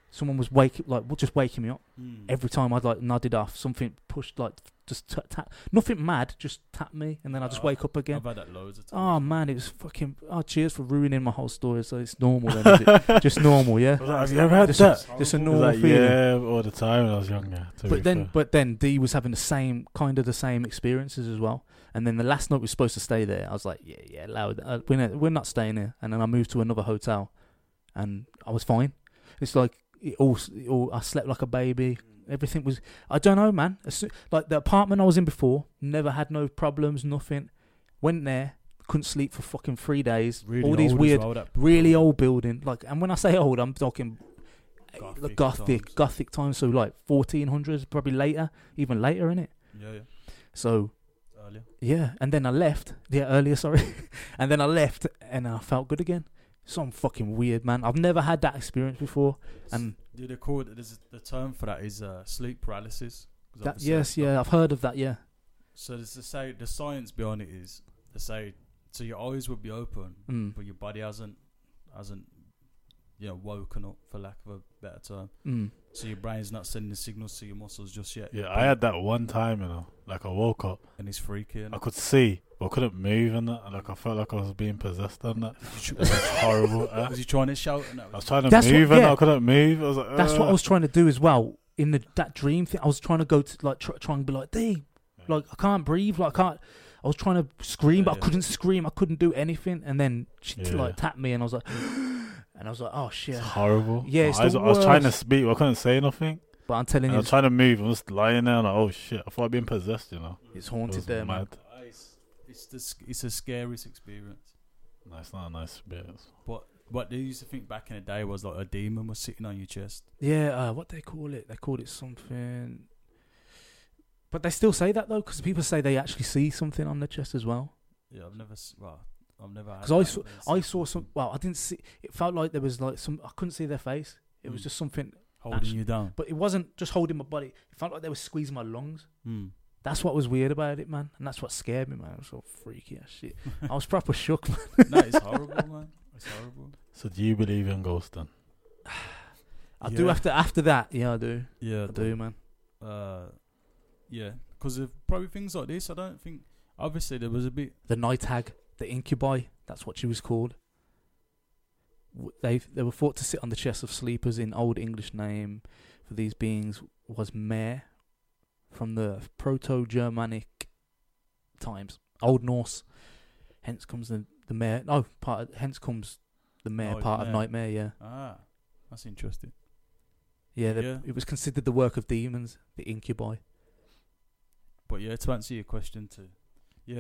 Speaker 4: someone was waking like just waking me up
Speaker 3: Mm.
Speaker 4: every time I'd like nodded off. Something pushed like just t- tap, nothing mad, just tap me, and then I just
Speaker 3: Uh,
Speaker 4: wake up again.
Speaker 3: I've had that loads of times.
Speaker 4: Oh man, it was fucking. Oh, cheers for ruining my whole story. So it's normal, then, is it? Just normal, yeah.
Speaker 5: I was like, have you ever had
Speaker 4: Just,
Speaker 5: that?
Speaker 4: just a
Speaker 5: I was
Speaker 4: normal
Speaker 5: like,
Speaker 4: feeling.
Speaker 5: yeah, all the time when I was younger. To be
Speaker 4: But then,
Speaker 5: fair.
Speaker 4: but then D was having the same kind of the same experiences as well. And then the last night we were supposed to stay there. I was like, yeah, yeah, loud. Uh, we're not, we're not staying here. And then I moved to another hotel, and I was fine. It's like it all, it all I slept like a baby. Everything was. I don't know, man. As soo- Like the apartment I was in before, never had no problems, nothing. Went there, couldn't sleep for fucking three days.
Speaker 3: Really
Speaker 4: all these
Speaker 3: old as
Speaker 4: weird,
Speaker 3: well, that-
Speaker 4: really old building. Like, and when I say old, I'm talking
Speaker 3: Gothic
Speaker 4: Gothic,
Speaker 3: times.
Speaker 4: Gothic times. So like fourteen hundreds, probably later, even later, innit?
Speaker 3: Yeah, yeah.
Speaker 4: So
Speaker 3: Earlier.
Speaker 4: yeah, and then I left. Yeah, earlier, sorry. And then I left, and I felt good again. Some fucking weird, man. I've never had that experience before. And
Speaker 3: Yeah, they call it. There's the term for that is uh, sleep paralysis. 'Cause
Speaker 4: that,
Speaker 3: obviously
Speaker 4: yes,
Speaker 3: that's not-
Speaker 4: yeah, I've heard of that. Yeah,
Speaker 3: So there's to say the science behind it is they say so your eyes would be open,
Speaker 4: mm.
Speaker 3: but your body hasn't hasn't you know woken up, for lack of a better term.
Speaker 4: Mm.
Speaker 3: So your brain's not sending the signals to your muscles just yet.
Speaker 5: yeah, I had that one time, you know, like I woke up,
Speaker 3: and it's freaky. And
Speaker 5: I could see, but I couldn't move, and that, like I felt like I was being possessed and that. It was horrible. uh.
Speaker 3: was he trying to shout? And that
Speaker 5: I was trying to
Speaker 4: That's what-
Speaker 5: move, and
Speaker 4: yeah.
Speaker 5: I couldn't move. I was like,
Speaker 4: That's what I
Speaker 5: "Ugh."
Speaker 4: was trying to do as well. In the that dream thing, I was trying to go to like try, try and be like, D, like I can't breathe, like I can't. I was trying to scream, but I
Speaker 3: Yeah.
Speaker 4: couldn't scream. I couldn't do anything. And then she
Speaker 5: Yeah.
Speaker 4: like tapped me, and I was like, and I was like, oh shit.
Speaker 5: It's horrible.
Speaker 4: Yeah, it's
Speaker 5: I was,
Speaker 4: the
Speaker 5: I was trying to
Speaker 4: worst.
Speaker 5: speak, but I couldn't say nothing.
Speaker 4: But I'm telling
Speaker 5: And I
Speaker 4: you,
Speaker 5: was trying to move. I was lying there, and like, oh shit! I thought I'd been possessed, you know.
Speaker 4: it's
Speaker 5: It
Speaker 4: haunted
Speaker 5: was
Speaker 4: there, man.
Speaker 5: mad.
Speaker 3: Uh, It's it's the sc- it's a scariest experience.
Speaker 5: No, it's not a nice experience.
Speaker 3: But what they used to think back in the day was like a demon was sitting on your chest.
Speaker 4: Yeah, uh, what they call it? They called it something. But they still say that though, because people say they actually see something on the chest as well.
Speaker 3: Yeah, I've never s- well, I've never. had
Speaker 4: 'Cause I
Speaker 3: that,
Speaker 4: saw-
Speaker 3: but it's
Speaker 4: I
Speaker 3: like
Speaker 4: saw some. Well, I didn't see. It felt like there was like some. I couldn't see their face. It was
Speaker 3: Mm.
Speaker 4: just something.
Speaker 3: holding
Speaker 4: actu-
Speaker 3: you down.
Speaker 4: But it wasn't just holding my body. It felt like they were squeezing my lungs.
Speaker 3: Mm.
Speaker 4: That's what was weird about it, man. And that's what scared me, man. It was so freaky as shit. I was proper shook, man.
Speaker 3: No, it's horrible, man. It's horrible.
Speaker 5: So, do you believe in ghosts then?
Speaker 4: I do
Speaker 3: Yeah.
Speaker 4: after after that. Yeah, I do.
Speaker 3: Yeah,
Speaker 4: I do, man.
Speaker 3: Uh, yeah, because of probably things like this. I don't think. Obviously, there was a bit.
Speaker 4: The night hag, the incubi. That's what she was called. W- They they were thought to sit on the chest of sleepers. In Old English name for these beings was mare, from the Proto-Germanic times, Old Norse. Hence comes the the mare. No, part. Of, hence comes the mare
Speaker 3: Oh,
Speaker 4: part of
Speaker 3: mare.
Speaker 4: nightmare. Yeah,
Speaker 3: Ah, that's interesting.
Speaker 4: yeah. the-
Speaker 3: Yeah.
Speaker 4: It was considered the work of demons. The incubi.
Speaker 3: But yeah, to answer your question too, yeah,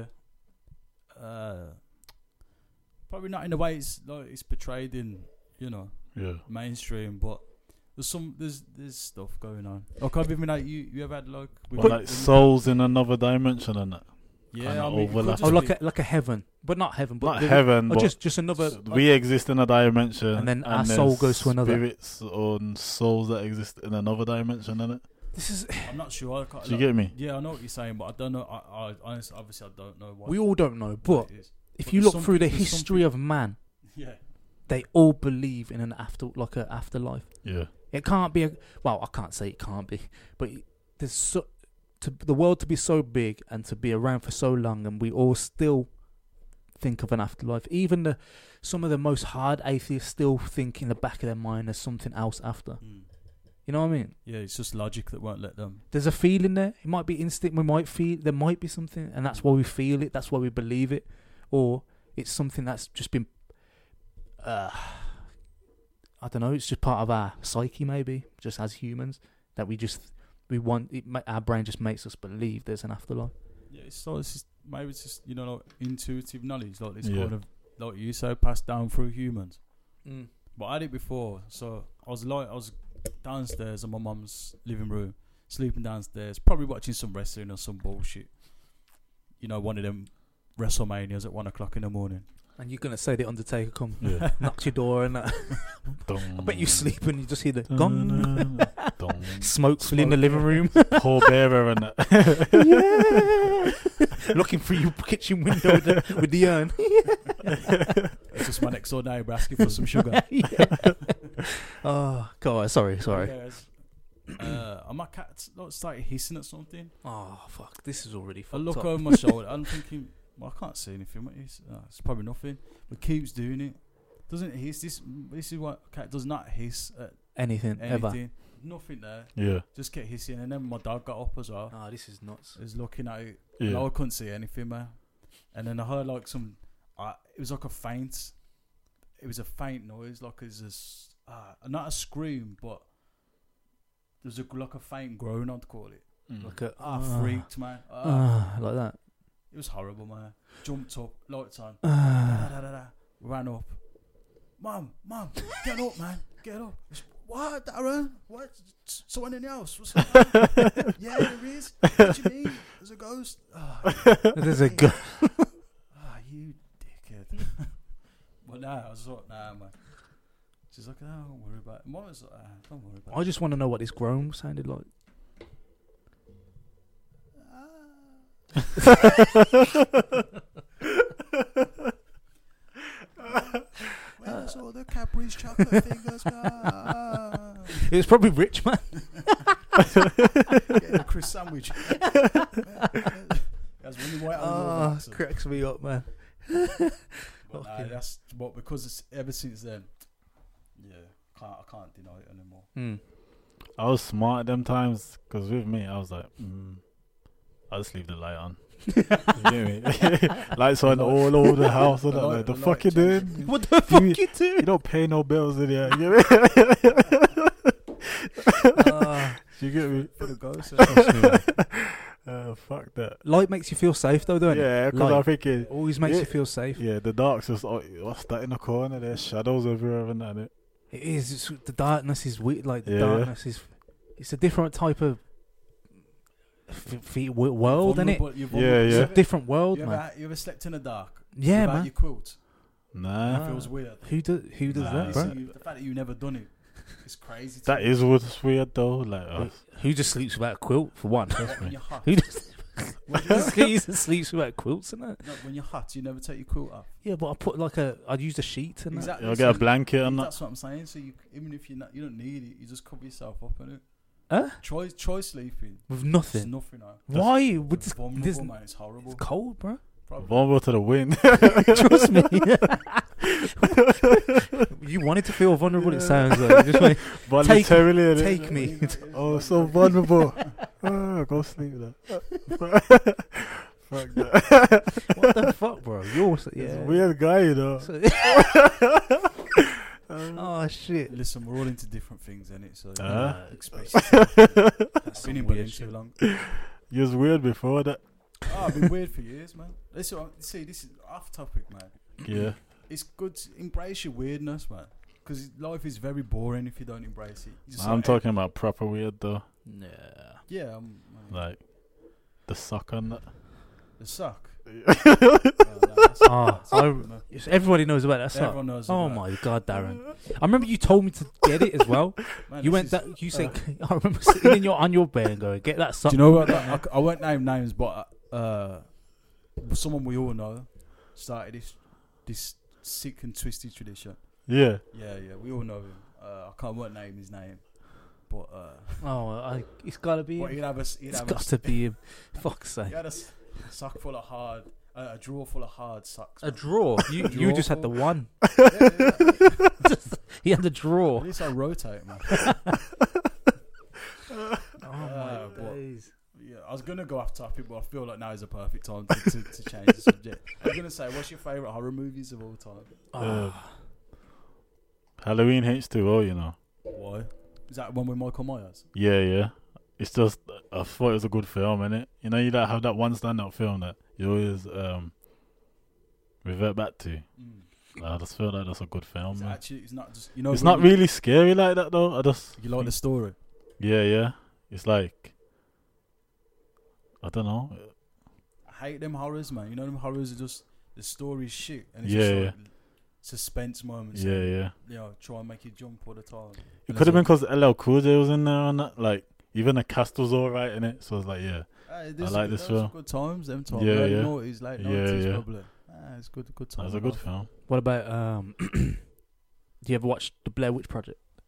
Speaker 3: uh, probably not in the way it's like it's portrayed in you know
Speaker 5: Yeah.
Speaker 3: mainstream, but there's some there's there's stuff going on. Like I've even like you you ever had like with
Speaker 5: Well, like souls in another dimension and that.
Speaker 3: yeah,
Speaker 5: kinda
Speaker 3: I mean, it could
Speaker 5: overlap.
Speaker 3: just
Speaker 4: Oh, like
Speaker 3: be-
Speaker 4: a like a heaven, but not heaven, but
Speaker 5: Not
Speaker 4: the-
Speaker 5: heaven,
Speaker 4: or
Speaker 5: but
Speaker 4: just just another.
Speaker 5: s- we exist in a dimension,
Speaker 4: And then our soul
Speaker 5: there's
Speaker 4: goes to another.
Speaker 5: Spirits or souls that exist in another dimension, innit?
Speaker 4: This is.
Speaker 3: I'm not sure. I can't,
Speaker 5: Do you
Speaker 3: like-
Speaker 5: get me?
Speaker 3: Yeah, I know what you're saying, but I don't know. I, I honestly, obviously, I don't know what.
Speaker 4: We all don't know,
Speaker 3: what
Speaker 4: but
Speaker 3: it is.
Speaker 4: if
Speaker 3: But
Speaker 4: you
Speaker 3: there's
Speaker 4: look through the
Speaker 3: something- there's
Speaker 4: history of man,
Speaker 3: Yeah,
Speaker 4: they all believe in an after, like a afterlife.
Speaker 5: Yeah.
Speaker 4: It can't be a. Well, I can't say it can't be, but it- there's so to the world to be so big and to be around for so long, and we all still think of an afterlife. Even the some of the most hard atheists still think in the back of their mind there's something else after.
Speaker 3: mm.
Speaker 4: You know what I mean?
Speaker 3: yeah. It's just logic that won't let them.
Speaker 4: There's a feeling there. It might be instinct. We might feel there might be something, and that's why we feel it. That's why we believe it, or it's something that's just been. Uh, I don't know. It's just part of our psyche, maybe, just as humans, that we just we want. It, ma- our brain just makes us believe there's an afterlife.
Speaker 3: Yeah, it's so it's just maybe it's just you know like intuitive knowledge, like this
Speaker 5: Yeah.
Speaker 3: kind of like you say passed down through humans. But I had it before, so I was like I was downstairs in my mum's living room, sleeping downstairs, probably watching some wrestling or some bullshit. You know, one of them WrestleManias at one o'clock in the morning.
Speaker 4: And you're gonna say the Undertaker come
Speaker 5: Yeah.
Speaker 4: knocks your door and that. I bet you sleep and you just hear the gong,
Speaker 5: Dong.
Speaker 4: smoke filling the living room.
Speaker 5: Paul Bearer and that.
Speaker 4: Yeah. Looking through your kitchen window with the, with the urn.
Speaker 3: It's just my next door neighbour asking for some sugar.
Speaker 4: Yeah. Oh, God, sorry, sorry.
Speaker 3: Yes. Uh, and my cat like, started hissing at something.
Speaker 4: Oh, fuck, this is already
Speaker 3: I
Speaker 4: fucked
Speaker 3: look
Speaker 4: up.
Speaker 3: over my shoulder. I'm thinking, well, I can't see anything. What is? Uh, it's probably nothing. But keeps doing it. Doesn't hiss. This this is what cat does not hiss at
Speaker 4: Anything, ever.
Speaker 3: anything. Nothing there.
Speaker 5: Yeah,
Speaker 3: Just kept hissing. And then my dog got up as well.
Speaker 4: Oh, this is nuts.
Speaker 3: He was looking at it. And
Speaker 5: yeah.
Speaker 3: I couldn't see anything, man. And then I heard like some. Uh, it was like a faint. It was a faint noise, like it's a s- uh, not a scream, but there was a, like a faint groan, I'd call it.
Speaker 5: Mm.
Speaker 4: Like a,
Speaker 3: I
Speaker 4: ah,
Speaker 3: freaked, man. Uh,
Speaker 4: ah, like that.
Speaker 3: It was horrible, man. Jumped up, lights on,
Speaker 4: Ah.
Speaker 3: da, da, da, da, ran up. Mum, mum, get up, man, get up. What, Darren? What? S- Someone in the house? What's up, man? Yeah, there is. What do you mean? There's a ghost. Oh,
Speaker 4: There's a gun.
Speaker 3: oh, you dickhead. But nah, I was like, nah, man. She's like, oh, don't worry about it. Mum was like, ah, don't worry about
Speaker 4: I
Speaker 3: it.
Speaker 4: just want to know what this groan sounded like.
Speaker 3: Where's all the Cadbury's chocolate fingers gone?
Speaker 4: It was probably rich, man.
Speaker 3: Getting a Chris sandwich. That's really white
Speaker 4: Oh,
Speaker 3: accent.
Speaker 4: cracks me up, man.
Speaker 3: But nah, that's but because it's ever since then, yeah, can't I can't deny it anymore.
Speaker 4: Mm.
Speaker 5: I was smart at them times because with me, I was like, mm, I'll just leave the light on. You get me? Lights on all over the house. And
Speaker 3: The
Speaker 5: I'm
Speaker 3: light-
Speaker 5: like, the
Speaker 3: the
Speaker 5: fuck
Speaker 3: light
Speaker 5: you
Speaker 3: changes.
Speaker 5: doing?
Speaker 4: What the fuck
Speaker 5: You-
Speaker 4: you do?
Speaker 5: You don't pay no bills in here. You get me?
Speaker 4: Ah,
Speaker 5: You get me?
Speaker 3: For the ghost.
Speaker 4: trust me, man.
Speaker 5: Uh, fuck that.
Speaker 4: Light makes you feel safe, though, don't it?
Speaker 5: Yeah, because
Speaker 4: Light.
Speaker 5: I'm thinking,
Speaker 4: Always makes
Speaker 5: Yeah.
Speaker 4: you feel safe.
Speaker 5: yeah, the dark's just, oh, what's that in the corner? There's shadows everywhere and that. innit?
Speaker 4: It is. It's, the darkness is weird. Like the
Speaker 5: Yeah.
Speaker 4: darkness is. It's a different type of f- f- world, isn't it?
Speaker 3: Vulnerable- you're
Speaker 5: Yeah,
Speaker 3: vulnerable.
Speaker 4: It's
Speaker 5: yeah.
Speaker 4: a different world,
Speaker 3: You
Speaker 4: man.
Speaker 3: ever, you ever slept in the dark?
Speaker 4: Yeah,
Speaker 3: without
Speaker 4: man.
Speaker 3: your quilt?
Speaker 5: Nah.
Speaker 3: It feels weird.
Speaker 4: Who does? Who does
Speaker 5: Nah,
Speaker 4: that,
Speaker 5: you
Speaker 4: bro?
Speaker 3: See, the fact that you've never done it, it's crazy. to
Speaker 5: That
Speaker 3: me.
Speaker 5: is what's weird though. Like, uh,
Speaker 4: Wait, Who just sleeps without a quilt? For one, trust
Speaker 3: When
Speaker 4: me.
Speaker 3: you're hot.
Speaker 4: Who just?
Speaker 3: When you're-
Speaker 4: Who just sleeps without quilts and that?
Speaker 3: no, when you're hot, you never take your quilt off.
Speaker 4: Yeah, but I put like a. I'd use a sheet and that.
Speaker 3: Exactly.
Speaker 5: you'll get a
Speaker 3: so
Speaker 5: blanket and that.
Speaker 3: That's what I'm saying. So you, even if you're not, you don't need it. You just cover yourself up in it.
Speaker 4: Huh?
Speaker 3: Try, try sleeping.
Speaker 4: With
Speaker 3: There's
Speaker 4: nothing.
Speaker 3: nothing. Now.
Speaker 4: Why? Would
Speaker 3: It's
Speaker 4: this,
Speaker 3: vulnerable,
Speaker 4: this,
Speaker 3: man. It's horrible.
Speaker 4: it's cold, bro.
Speaker 3: Probably.
Speaker 5: Vulnerable to the wind.
Speaker 4: Trust me. You wanted to feel vulnerable. It sounds like. You just wanted,
Speaker 5: Voluntarily. innit?
Speaker 4: take me.
Speaker 5: Oh, so vulnerable. Oh, go sleep then. Fuck that.
Speaker 4: What the fuck, bro? You're so-
Speaker 5: He's
Speaker 4: yeah.
Speaker 5: a weird guy, you know.
Speaker 4: So-
Speaker 5: Um,
Speaker 4: oh shit.
Speaker 3: Listen, we're all into different things, innit? So
Speaker 5: Uh.
Speaker 3: uh, express yourself.
Speaker 4: That's
Speaker 3: Been in
Speaker 4: some weird
Speaker 3: bed too
Speaker 4: shit.
Speaker 3: long.
Speaker 5: you was weird before that.
Speaker 3: Oh, I've been weird for years, man. Listen, I- see, this is off topic, man.
Speaker 5: Yeah.
Speaker 3: It's good to embrace your weirdness, man. Because life is very boring if you don't embrace it. You just
Speaker 5: I'm
Speaker 3: like,
Speaker 5: talking about proper weird though.
Speaker 4: Yeah.
Speaker 3: Yeah, I'm,
Speaker 5: Like the sock on that.
Speaker 3: the sock.
Speaker 5: Yeah.
Speaker 3: Oh, no, that's-
Speaker 4: Oh,
Speaker 3: that's-
Speaker 4: I-
Speaker 3: no.
Speaker 4: Yes, everybody knows about that song.
Speaker 3: Everyone knows.
Speaker 4: Oh
Speaker 3: about
Speaker 4: my god, Darren! I remember you told me to get it as well.
Speaker 3: it. Man,
Speaker 4: You
Speaker 3: this
Speaker 4: went
Speaker 3: is-
Speaker 4: that. You said I remember sitting in your on your bed and going, "Get that
Speaker 3: Do
Speaker 4: song."
Speaker 3: you know what? I, I won't name names, but uh, someone we all know started this this sick and twisted tradition.
Speaker 5: Yeah.
Speaker 3: Yeah, yeah, we all know him. Uh, I can't won't name his name, but uh,
Speaker 4: Oh, I, it's gotta be.
Speaker 3: but he'd have a s- he'd
Speaker 4: It's
Speaker 3: have a
Speaker 4: got
Speaker 3: s-
Speaker 4: to be him. Fuck's
Speaker 3: he
Speaker 4: sake.
Speaker 3: had a s- sock full of hard, uh, a drawer full of hard socks.
Speaker 4: A
Speaker 3: man.
Speaker 4: drawer. You you
Speaker 3: Drawer
Speaker 4: just had the
Speaker 3: full.
Speaker 4: one.
Speaker 3: Yeah, yeah, yeah.
Speaker 4: He had the
Speaker 3: At
Speaker 4: drawer.
Speaker 3: least I rotate, man.
Speaker 4: Oh
Speaker 3: Uh,
Speaker 4: my
Speaker 3: but-
Speaker 4: days.
Speaker 3: Yeah, I was gonna go off topic, but I feel like now is a perfect time to, to, to change the subject. I was gonna say, what's your favourite horror movies of all time?
Speaker 5: Uh, Halloween H two O, you know.
Speaker 3: Why? Is that one with Michael Myers?
Speaker 5: Yeah, yeah. It's just I thought it was a good film, innit? You know, you don't have that one standout film that you always um revert back to.
Speaker 3: Mm.
Speaker 5: I just feel like that's a good film,
Speaker 3: It's
Speaker 5: man.
Speaker 3: actually, it's not just you know.
Speaker 5: It's
Speaker 3: when
Speaker 5: not
Speaker 3: you-
Speaker 5: really scary like that though. I just
Speaker 3: You like the story?
Speaker 5: yeah, yeah. It's like I don't know.
Speaker 3: I hate them horrors, man. You know them horrors are just the story's shit, and it's
Speaker 5: Yeah,
Speaker 3: just
Speaker 5: yeah.
Speaker 3: like suspense moments.
Speaker 5: Yeah,
Speaker 3: and,
Speaker 5: yeah.
Speaker 3: You know, try and make you jump all the time.
Speaker 5: It could have been because L L Cool J was in there on that. Like even the cast was alright in it. So I was like, yeah,
Speaker 3: Hey,
Speaker 5: I like this film.
Speaker 3: Good times, them times.
Speaker 5: Yeah,
Speaker 3: Early
Speaker 5: yeah.
Speaker 3: noughties, late
Speaker 5: Yeah,
Speaker 3: nineties,
Speaker 5: yeah.
Speaker 3: probably. Ah, it's good, good
Speaker 5: that
Speaker 3: time.
Speaker 5: was a good film.
Speaker 4: What about um? Do you ever watch the Blair Witch Project?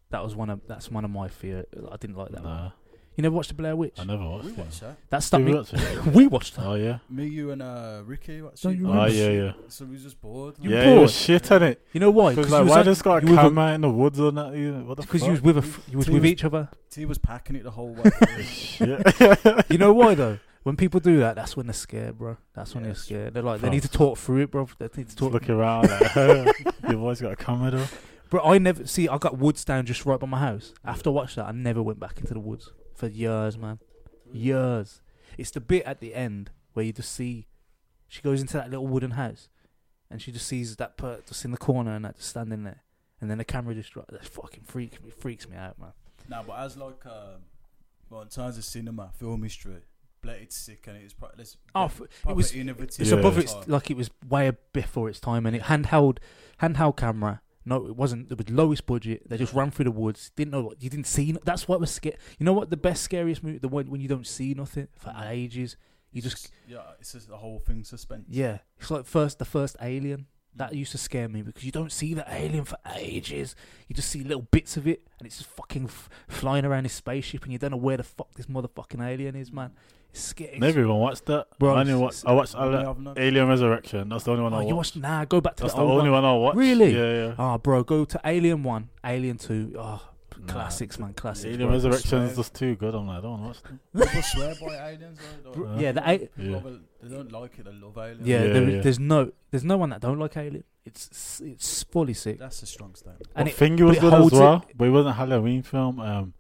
Speaker 4: That was one of that's one of my fear. I didn't like that one.
Speaker 5: Nah,
Speaker 4: You never watched the Blair Witch?
Speaker 5: I never watched
Speaker 3: We
Speaker 5: it.
Speaker 3: watched that.
Speaker 4: That stuck
Speaker 5: Did we
Speaker 4: me.
Speaker 5: watch it?
Speaker 4: We watched that.
Speaker 5: Oh yeah.
Speaker 3: Me, you, and uh, Ricky watched
Speaker 4: Don't
Speaker 3: it.
Speaker 4: you
Speaker 5: Oh
Speaker 4: remember?
Speaker 5: yeah, yeah.
Speaker 3: So we was just bored.
Speaker 4: You
Speaker 5: yeah,
Speaker 4: bored?
Speaker 5: it was shit on it.
Speaker 4: You know why?
Speaker 5: Because
Speaker 4: you
Speaker 5: like,
Speaker 4: was
Speaker 5: why
Speaker 4: like-
Speaker 5: just got a
Speaker 4: you were-
Speaker 5: camera in the woods or that? You- What the
Speaker 4: Because
Speaker 5: fuck?
Speaker 4: you was with a f- you was
Speaker 3: T
Speaker 4: with
Speaker 3: was-
Speaker 4: each other.
Speaker 3: T was packing it the whole way.
Speaker 5: Shit.
Speaker 4: You know why though? When people do that, that's when they're scared, bro. That's when
Speaker 3: Yeah,
Speaker 4: they're
Speaker 3: it's
Speaker 4: scared. They're like, they
Speaker 5: Fam.
Speaker 4: need to talk through it, bro. They need to
Speaker 5: Just
Speaker 4: talk.
Speaker 5: looking around like, your boy's got a camera though.
Speaker 4: Bro, I never see. I got woods down just right by my house. After I watched that, I never went back into the woods for years, man. Years. It's the bit at the end where you just see she goes into that little wooden house, and she just sees that per just in the corner and that just standing there, and then the camera just dri- that fucking freaks me, freaks me out, man.
Speaker 3: Nah, but as like, um, well, in terms of cinema, film history, Blade it's sick and it's pro- this
Speaker 4: Oh,
Speaker 3: proper
Speaker 4: f- it was-
Speaker 3: innovative.
Speaker 4: It's
Speaker 5: Yeah.
Speaker 4: above
Speaker 3: at
Speaker 4: its
Speaker 3: the time.
Speaker 4: like it was way before its time, and it handheld handheld camera. No, it wasn't. It was lowest budget. They just ran through the woods. Didn't know what you didn't see. no- That's what was scary. You know what? The best scariest movie, the one when you don't see nothing for ages. You just
Speaker 3: yeah, it's just the whole thing suspense.
Speaker 4: yeah. It's like first the first Alien that used to scare me because you don't see the alien for ages. You just see little bits of it, and it's just fucking f- flying around his spaceship, and you don't know where the fuck this motherfucking alien is, man. It's scary.
Speaker 5: Never even watched that.
Speaker 4: Bro,
Speaker 5: I only
Speaker 4: it's-
Speaker 5: watched. I watched
Speaker 3: I
Speaker 5: Ale-
Speaker 3: have not-
Speaker 5: Alien Resurrection. That's the only one
Speaker 4: Oh,
Speaker 5: I
Speaker 4: you
Speaker 5: watched.
Speaker 4: watched? Nah, go back to
Speaker 5: That's
Speaker 4: the
Speaker 5: the
Speaker 4: old
Speaker 5: only
Speaker 4: one.
Speaker 5: one I watched.
Speaker 4: Really?
Speaker 5: Yeah, yeah.
Speaker 4: Oh, bro, go to Alien One, Alien Two. Oh,
Speaker 5: Nah.
Speaker 4: classics, man, classics.
Speaker 5: Alien
Speaker 4: bro.
Speaker 5: Resurrection is
Speaker 3: swear.
Speaker 5: just too good. I'm like, I don't want to watch it.
Speaker 3: People swear by aliens. Though,
Speaker 4: Bro,
Speaker 3: don't
Speaker 4: yeah,
Speaker 3: they?
Speaker 4: the a-
Speaker 3: They
Speaker 5: Yeah.
Speaker 3: love it- They don't like it. They love aliens.
Speaker 4: Yeah,
Speaker 5: Yeah,
Speaker 4: there,
Speaker 5: yeah.
Speaker 4: there's no, there's no one that don't like Alien. It's it's fully sick.
Speaker 3: That's a strong statement.
Speaker 4: And
Speaker 5: I
Speaker 4: it-
Speaker 5: think it was
Speaker 4: but it
Speaker 5: good as
Speaker 4: holds it-
Speaker 5: well, but it wasn't a Halloween film. Um,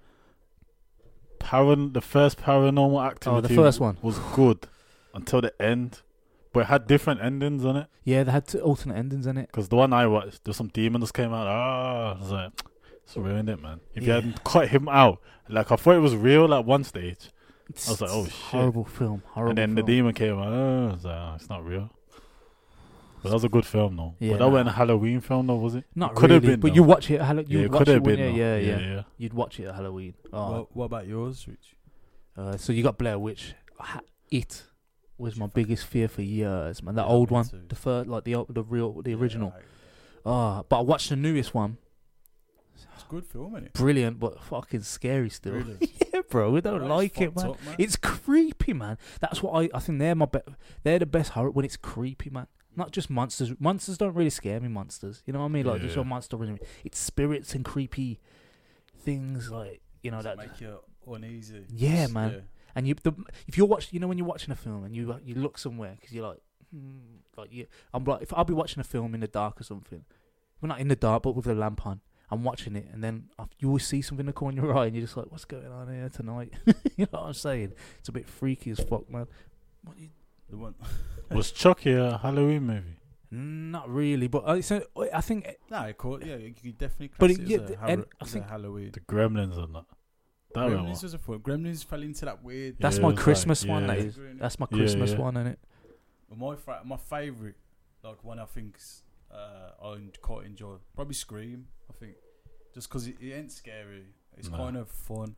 Speaker 5: Paran- the first Paranormal Activity.
Speaker 4: Oh, the first one.
Speaker 5: was good until the end, but it had different endings on it.
Speaker 4: Yeah, they had two alternate endings in it.
Speaker 5: Because the one I watched, there's some demons came out. Ah, I was like, it's ruined it, man. If you
Speaker 4: Yeah.
Speaker 5: hadn't cut him out, like I thought it was real at one stage,
Speaker 4: It's,
Speaker 5: I was like, oh,
Speaker 4: it's
Speaker 5: shit.
Speaker 4: horrible film. Horrible.
Speaker 5: and then
Speaker 4: film.
Speaker 5: the demon came out. Oh, I was like, oh, it's not real. But that was a good film, though.
Speaker 4: Yeah.
Speaker 5: But that wasn't a Halloween film, though, was it?
Speaker 4: Not
Speaker 5: It could have
Speaker 4: really,
Speaker 5: been,
Speaker 4: but
Speaker 5: though.
Speaker 4: you watch it at Halloween.
Speaker 5: Yeah,
Speaker 4: You'd
Speaker 5: it
Speaker 4: watch
Speaker 5: could
Speaker 4: it
Speaker 5: have
Speaker 4: when
Speaker 5: been.
Speaker 4: you-
Speaker 5: though.
Speaker 4: yeah,
Speaker 5: yeah,
Speaker 4: yeah, You'd watch it at Halloween. Oh,
Speaker 3: What, what about yours, Rich?
Speaker 4: uh, so you got Blair Witch. Ha- It was my biggest fear for years, man. That
Speaker 3: Yeah,
Speaker 4: old
Speaker 3: me
Speaker 4: one,
Speaker 3: too.
Speaker 4: the first, like the o- the real, the original.
Speaker 3: Yeah,
Speaker 4: Ah, but I watched the newest one.
Speaker 3: it's a good film, isn't it?
Speaker 4: Brilliant, but fucking scary still.
Speaker 3: Really?
Speaker 4: Yeah, bro, we don't
Speaker 3: Right,
Speaker 4: like it,
Speaker 3: fucked
Speaker 4: man.
Speaker 3: up, man.
Speaker 4: It's creepy, man. That's what I I think they're my be- they're the best horror when it's creepy, man. Not just monsters. Monsters don't really scare me. Monsters, you know what I mean? Like just
Speaker 5: Yeah.
Speaker 4: a monster. really- It's spirits and creepy things, like you know
Speaker 3: Does it
Speaker 4: that.
Speaker 3: make you uneasy.
Speaker 4: Yeah,
Speaker 3: Just-
Speaker 4: man. And you, the, if you're watching, you know, when you're watching a film and you you look somewhere because you're like, hmm, like you, I'm like, if I'll be watching a film in the dark or something, we're not in the dark, but with the lamp on, I'm watching it, and then I, you always see something in the corner of your eye, and you're just like, what's going on here tonight? You know what I'm saying? It's a bit freaky as fuck, man. What you,
Speaker 3: The one.
Speaker 5: Was Chucky a Halloween movie?
Speaker 4: not really, but I, so, I think
Speaker 3: Nah, it caught, yeah, you could definitely
Speaker 4: But
Speaker 3: class
Speaker 4: it-
Speaker 3: it,
Speaker 4: yeah,
Speaker 3: as, a,
Speaker 4: the-
Speaker 3: Har-
Speaker 4: and I
Speaker 3: as
Speaker 4: think-
Speaker 3: a Halloween.
Speaker 5: The Gremlins or not? That one.
Speaker 3: Gremlins was a fun. Gremlins fell into that weird.
Speaker 4: that's
Speaker 5: Yeah,
Speaker 4: my
Speaker 5: it was like-
Speaker 4: Christmas one.
Speaker 5: yeah.
Speaker 4: That is, that's my
Speaker 5: Yeah,
Speaker 4: Christmas
Speaker 5: yeah.
Speaker 4: one, isn't it?
Speaker 3: My fra- my favorite, like one I think's uh, I en- quite enjoy. Probably Scream. I think just because it, it ain't scary. It's
Speaker 5: Nah.
Speaker 3: kind of fun.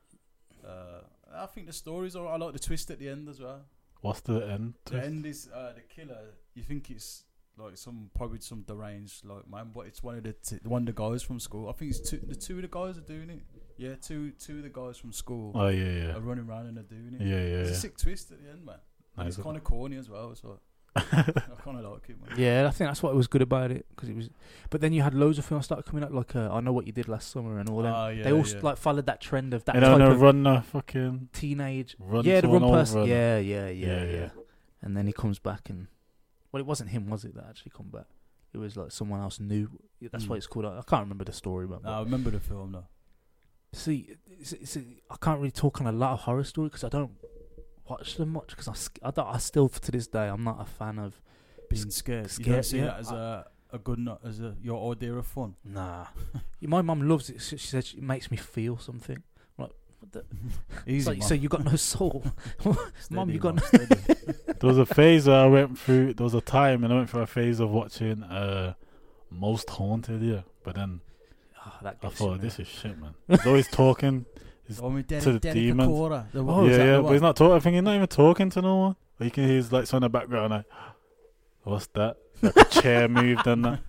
Speaker 3: Uh, I think the stories are. I like the twist at the end as well.
Speaker 5: What's the end?
Speaker 3: The end is uh, the killer. You think it's like some probably some deranged like man, but it's one of the t- one of the guys from school. I think it's two. The two of the guys are doing it. Yeah, two two of the guys from school
Speaker 5: Oh yeah, yeah,
Speaker 3: are running around and are doing it.
Speaker 5: yeah, yeah.
Speaker 3: It's
Speaker 5: yeah.
Speaker 3: a sick twist at the end, man. And
Speaker 5: Nice.
Speaker 3: it's kind of corny as well, so I kind of like it, man.
Speaker 4: Yeah, I think that's what was good about it because it was. But then you had loads of films started coming out, like uh, I Know What You Did Last Summer and all that.
Speaker 3: Ah, yeah,
Speaker 4: they all
Speaker 3: yeah.
Speaker 4: like followed that trend of that
Speaker 5: You know,
Speaker 4: type
Speaker 5: no,
Speaker 4: of
Speaker 5: run the fucking
Speaker 4: teenage.
Speaker 5: run
Speaker 4: yeah, the
Speaker 5: someone
Speaker 4: run
Speaker 5: over
Speaker 4: person.
Speaker 5: and-
Speaker 4: Yeah, yeah, yeah,
Speaker 5: Yeah,
Speaker 4: yeah,
Speaker 5: yeah.
Speaker 4: And then he comes back and well, it wasn't him, was it? That actually come back. It was like someone else new. That's
Speaker 3: Mm.
Speaker 4: why it's called. I can't remember the story, but,
Speaker 3: No, I remember the film though.
Speaker 4: see, it's, it's, I can't really talk on a lot of horror stories because I don't watch them much because I, sk- I, don't, I still to this day I'm not a fan of.
Speaker 3: Being scared. You
Speaker 4: scared,
Speaker 3: don't see
Speaker 4: yeah.
Speaker 3: that as a a good no- as a your idea of fun.
Speaker 4: Nah, my mum loves it. She, she said it makes me feel something. I'm like, what the? It's
Speaker 3: Easy,
Speaker 4: like,
Speaker 3: man.
Speaker 4: so you got no soul, Mum.
Speaker 3: Steady,
Speaker 4: You got
Speaker 3: man,
Speaker 4: no.
Speaker 3: steady.
Speaker 5: There was a phase where I went through. There was a time, and I went through a phase of watching uh, Most Haunted. Yeah, but then
Speaker 4: Oh, that
Speaker 5: I
Speaker 4: gets you,
Speaker 5: thought
Speaker 4: man.
Speaker 5: this is shit, man. He's always talking.
Speaker 3: Oh, me
Speaker 5: To the demons.
Speaker 3: Cora. The,
Speaker 4: Oh,
Speaker 3: is
Speaker 5: yeah,
Speaker 3: that
Speaker 5: yeah,
Speaker 3: the
Speaker 5: but
Speaker 3: one?
Speaker 5: he's not talking. I think he's not even talking to no one. But you can hear his like son in the background. Like, what's that? Like a chair moved and that.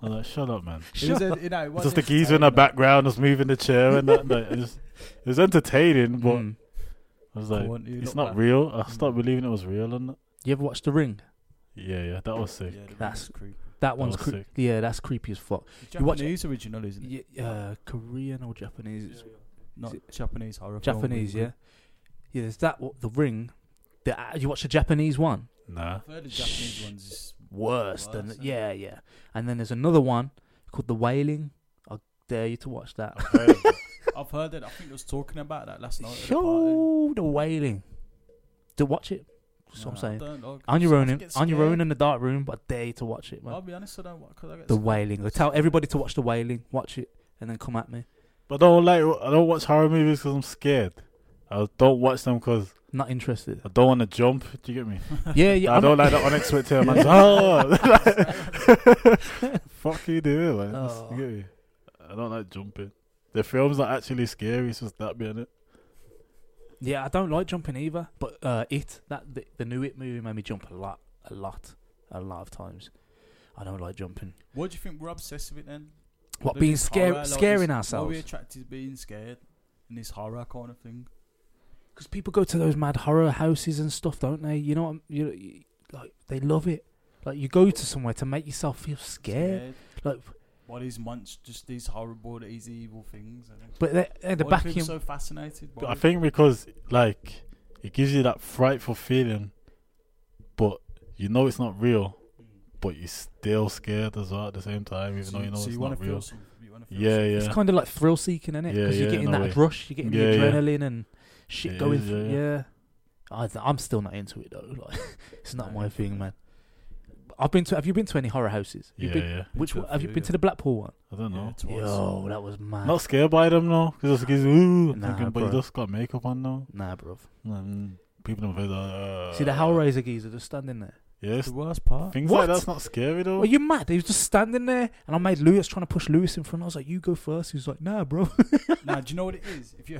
Speaker 5: I was like, shut up, man.
Speaker 3: It was a, you know, it
Speaker 5: It's
Speaker 3: was
Speaker 5: just the geezer in the
Speaker 3: entertaining.
Speaker 5: background, just moving the chair and that. Like, it, was, it was entertaining, but
Speaker 4: Mm.
Speaker 5: I was
Speaker 3: Go
Speaker 5: like,
Speaker 3: on, you
Speaker 5: it's
Speaker 3: look
Speaker 5: not
Speaker 3: back.
Speaker 5: real. I stopped believing it was real and that.
Speaker 4: You ever watched The Ring?
Speaker 5: Yeah, yeah, that was sick.
Speaker 3: Yeah, the
Speaker 4: That's-
Speaker 3: Ring was creepy.
Speaker 4: That one's
Speaker 5: was
Speaker 4: cre-
Speaker 5: sick.
Speaker 4: yeah, that's creepy as fuck.
Speaker 3: It's
Speaker 4: You watch it-
Speaker 3: Japanese original, isn't it?
Speaker 4: Yeah, uh, Korean or Japanese?
Speaker 3: Not
Speaker 4: Is it-
Speaker 3: Japanese horror. film,
Speaker 4: Japanese,
Speaker 3: really.
Speaker 4: yeah. Yeah, there's that. What, the Ring. The, uh, you watch the Japanese one?
Speaker 5: Nah.
Speaker 3: I've heard the Japanese ones is
Speaker 4: Worse than
Speaker 3: Worse,
Speaker 4: yeah, yeah. And then there's another one called The Wailing. I dare you to watch that.
Speaker 5: I've heard of it.
Speaker 3: I've heard it. I think I was talking about that last night at the party.
Speaker 4: Show The Wailing. To watch it. That's what I'm
Speaker 3: Nah, I
Speaker 4: saying.
Speaker 3: don't like-
Speaker 4: On your
Speaker 3: I
Speaker 4: own, in,
Speaker 3: get
Speaker 4: on your
Speaker 3: scared.
Speaker 4: own in the dark room, but I dare you to watch it, man.
Speaker 3: I'll be honest, I don't want because I get
Speaker 4: The
Speaker 3: scared.
Speaker 4: Wailing. I tell everybody to watch The Wailing. Watch it and then come at me.
Speaker 5: But I don't like. I don't watch horror movies because I'm scared. I don't watch them because
Speaker 4: Not interested.
Speaker 5: I don't want to jump. Do you get me?
Speaker 4: Yeah, yeah.
Speaker 5: I
Speaker 4: I'm
Speaker 5: don't
Speaker 4: not-
Speaker 5: like the unexpected. Man. Oh, fuck you doing, man?
Speaker 4: Oh.
Speaker 5: You get me? I don't like jumping. The film's not actually scary. It's just that being it.
Speaker 4: Yeah, I don't like jumping either. But uh, it that the, the new It movie made me jump a lot, a lot, a lot of times. I don't like jumping.
Speaker 3: What do you think we're obsessed with it then?
Speaker 4: What
Speaker 3: With
Speaker 4: being
Speaker 3: this
Speaker 4: scare,
Speaker 3: horror, like
Speaker 4: scaring
Speaker 3: this- Why are
Speaker 4: ourselves?
Speaker 3: we attracted to being scared in this horror kind of thing?
Speaker 4: Because people go to those mad horror houses and stuff, don't they? You know, what, you, you like they love it. Like you go to somewhere to make yourself feel scared. Like,
Speaker 3: what is months? Just these horrible, these evil things. I think.
Speaker 4: but they, at the
Speaker 3: Why
Speaker 4: back
Speaker 3: are
Speaker 4: of
Speaker 3: people
Speaker 4: your
Speaker 3: so fascinated? By
Speaker 5: But I
Speaker 3: it?
Speaker 5: think because like it gives you that frightful feeling, but you know it's not real, but you're still scared as well at the same time, even
Speaker 3: so,
Speaker 5: though you know
Speaker 3: so
Speaker 5: it's
Speaker 3: you
Speaker 5: not
Speaker 3: wanna feel
Speaker 5: real.
Speaker 3: some, you wanna feel
Speaker 5: Yeah,
Speaker 3: some-
Speaker 5: yeah.
Speaker 4: it's kind of like thrill seeking, isn't it?
Speaker 5: Yeah,
Speaker 4: Because you're
Speaker 5: yeah,
Speaker 4: getting
Speaker 5: in a
Speaker 4: that
Speaker 5: way.
Speaker 4: rush, you're getting
Speaker 5: Yeah,
Speaker 4: the
Speaker 5: yeah.
Speaker 4: adrenaline and shit
Speaker 5: It
Speaker 4: going.
Speaker 5: is,
Speaker 4: through.
Speaker 5: yeah, yeah.
Speaker 4: Yeah, I th- I'm still not into it though. Like, it's not
Speaker 3: No,
Speaker 4: my thing, man. I've been to. Have you been to any horror houses? You've
Speaker 5: Yeah,
Speaker 4: been,
Speaker 5: yeah.
Speaker 4: Which
Speaker 3: to a
Speaker 4: one, have you
Speaker 3: few,
Speaker 4: been
Speaker 3: yeah.
Speaker 4: to the Blackpool one?
Speaker 5: I don't know.
Speaker 3: Yeah, twice.
Speaker 4: Yo, that was mad.
Speaker 5: Not scared by them though, because it's gives ooh. I'm
Speaker 4: Nah,
Speaker 5: thinking, but you
Speaker 4: bro.
Speaker 5: just got makeup on now.
Speaker 4: Nah, bro.
Speaker 5: And people don't feel uh,
Speaker 4: See the Hellraiser geezer just standing there.
Speaker 5: Yes,
Speaker 3: The worst part.
Speaker 5: things
Speaker 4: What?
Speaker 5: like that's not scary though.
Speaker 4: Are you mad? He was just standing there, and I made Lewis trying to push Lewis in front. I was like, "You go first." He was like, "Nah, bro."
Speaker 3: Nah, do you know what it is? If you,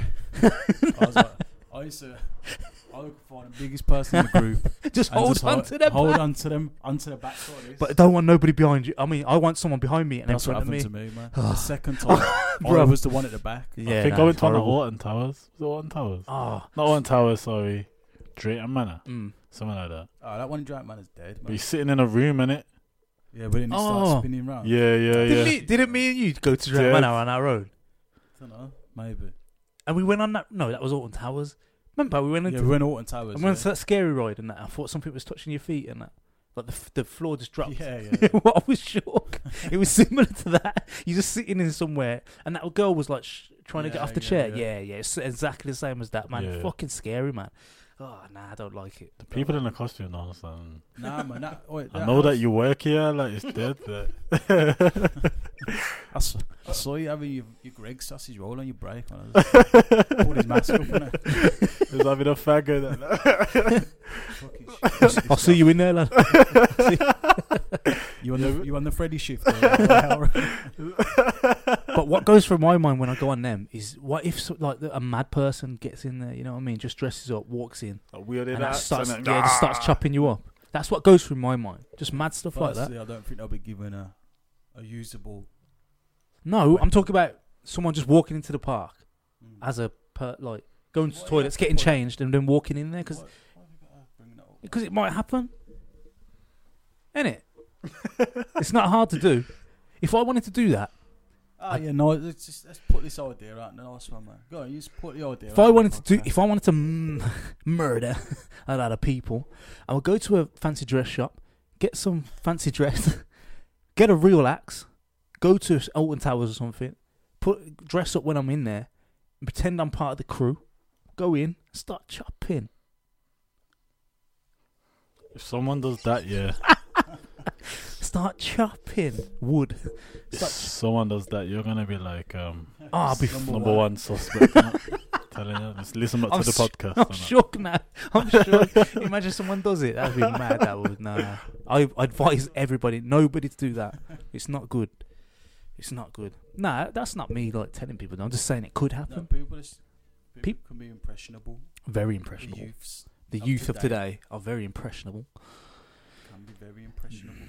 Speaker 3: I was like, I used to, I would find the biggest person in the group.
Speaker 4: just
Speaker 3: and
Speaker 4: hold
Speaker 3: just
Speaker 4: on
Speaker 3: hold,
Speaker 4: to them.
Speaker 3: Hold
Speaker 4: back.
Speaker 3: on to them, onto the back like this.
Speaker 4: But I don't want nobody behind you. I mean, I want someone behind me and
Speaker 3: that's
Speaker 4: in
Speaker 3: what
Speaker 4: front of
Speaker 3: happened
Speaker 4: me.
Speaker 3: to me, man. the second time, I
Speaker 4: Bro.
Speaker 3: was the one at the back.
Speaker 4: Yeah,
Speaker 5: I think
Speaker 4: nah,
Speaker 5: I went
Speaker 4: it's
Speaker 5: to one of
Speaker 4: horrible.
Speaker 5: Alton Towers. Was it Alton Towers?
Speaker 4: Oh,
Speaker 5: Not Alton Towers, sorry. Drayton Manor.
Speaker 4: mm.
Speaker 5: Something like that.
Speaker 3: Oh, that one Drake man is dead,
Speaker 5: But
Speaker 3: man.
Speaker 5: you're sitting in a room, innit?
Speaker 3: Yeah, but then it
Speaker 4: Oh.
Speaker 3: starts spinning round.
Speaker 5: Yeah, yeah,
Speaker 4: Didn't,
Speaker 5: yeah.
Speaker 4: me, didn't me and you go to
Speaker 5: Yeah.
Speaker 4: Drake Manor on our own?
Speaker 3: I don't know, maybe.
Speaker 4: And we went on that. No, that was Alton Towers. Remember, we went
Speaker 3: Yeah,
Speaker 4: into
Speaker 3: we went Alton Towers.
Speaker 4: we went
Speaker 3: yeah.
Speaker 4: to that scary ride and that. I thought something was touching your feet and that. Like the f- the floor just dropped.
Speaker 3: Yeah, yeah. yeah.
Speaker 4: Well, I was shocked. It was similar to that. You're just sitting in somewhere, and that girl was like sh- trying to get
Speaker 3: Yeah,
Speaker 4: off the
Speaker 3: yeah,
Speaker 4: chair.
Speaker 3: yeah.
Speaker 4: Yeah, yeah, it's exactly the same as that, man.
Speaker 5: Yeah.
Speaker 4: Fucking scary, man. Oh, nah, I don't like it.
Speaker 5: People in the costume don't understand.
Speaker 3: Nah, man. That, wait,
Speaker 5: I
Speaker 3: that
Speaker 5: know that
Speaker 3: house-
Speaker 5: you work here, like it's dead. But
Speaker 3: I saw, I saw you having your, your Greg sausage roll on your break. Man. I just pulled his mask up and
Speaker 5: there's having a faggot.
Speaker 3: fucking shit.
Speaker 4: I'll see you in there, lad.
Speaker 3: You on the you on the Freddy shift? Or
Speaker 4: But what goes through my mind when I go on them is, what if so, like a mad person gets in there? You know what I mean? Just dresses up, walks in,
Speaker 5: Weird
Speaker 4: and
Speaker 5: in
Speaker 4: that
Speaker 5: that.
Speaker 4: starts,
Speaker 5: and
Speaker 4: yeah, just starts chopping you up. That's what goes through my mind. Just mad stuff like that.
Speaker 3: Firstly, I don't think they'll be given a a usable.
Speaker 4: No, I'm talking about someone just walking into the park
Speaker 3: Mm.
Speaker 4: as a per, like going to
Speaker 3: Why
Speaker 4: the
Speaker 3: you
Speaker 4: toilets,
Speaker 3: have to
Speaker 4: getting
Speaker 3: put-
Speaker 4: changed, and then walking in there because
Speaker 3: Why- why have you gotta bring that up?
Speaker 4: because it might happen, ain't it? It's not hard to do. If I wanted to do that,
Speaker 3: Ah, yeah, no. Let's just let's put this idea out. The nice one, man. Go on, you just put the idea.
Speaker 4: if
Speaker 3: out
Speaker 4: I
Speaker 3: there,
Speaker 4: wanted to do,
Speaker 3: okay?
Speaker 4: if I wanted to m- murder a lot of people, I would go to a fancy dress shop, get some fancy dress, get a real axe, go to Alton Towers or something, put dress up when I'm in there, and pretend I'm part of the crew, go in, start chopping.
Speaker 5: If someone does that, yeah.
Speaker 4: Start chopping wood.
Speaker 5: If
Speaker 4: Start
Speaker 5: someone does that, you're gonna be like, um,
Speaker 4: Oh, I'll be
Speaker 3: Number
Speaker 5: number
Speaker 3: one.
Speaker 5: one suspect. innit? Telling you, just listen back to
Speaker 4: I'm
Speaker 5: the
Speaker 4: s-
Speaker 5: podcast.
Speaker 4: I'm
Speaker 5: innit?
Speaker 4: shook now. I'm shook. Imagine someone does it. That'd be mad. That would nah. I advise everybody, nobody to do that. It's not good. It's not good. Nah, that's not me like telling people. I'm just saying it could
Speaker 3: No,
Speaker 4: happen.
Speaker 3: people, is, people
Speaker 4: Peop-
Speaker 3: can be impressionable.
Speaker 4: Very
Speaker 3: The
Speaker 4: impressionable.
Speaker 3: youths
Speaker 4: The
Speaker 3: of
Speaker 4: youth of
Speaker 3: today.
Speaker 4: today are very impressionable.
Speaker 3: can be very impressionable.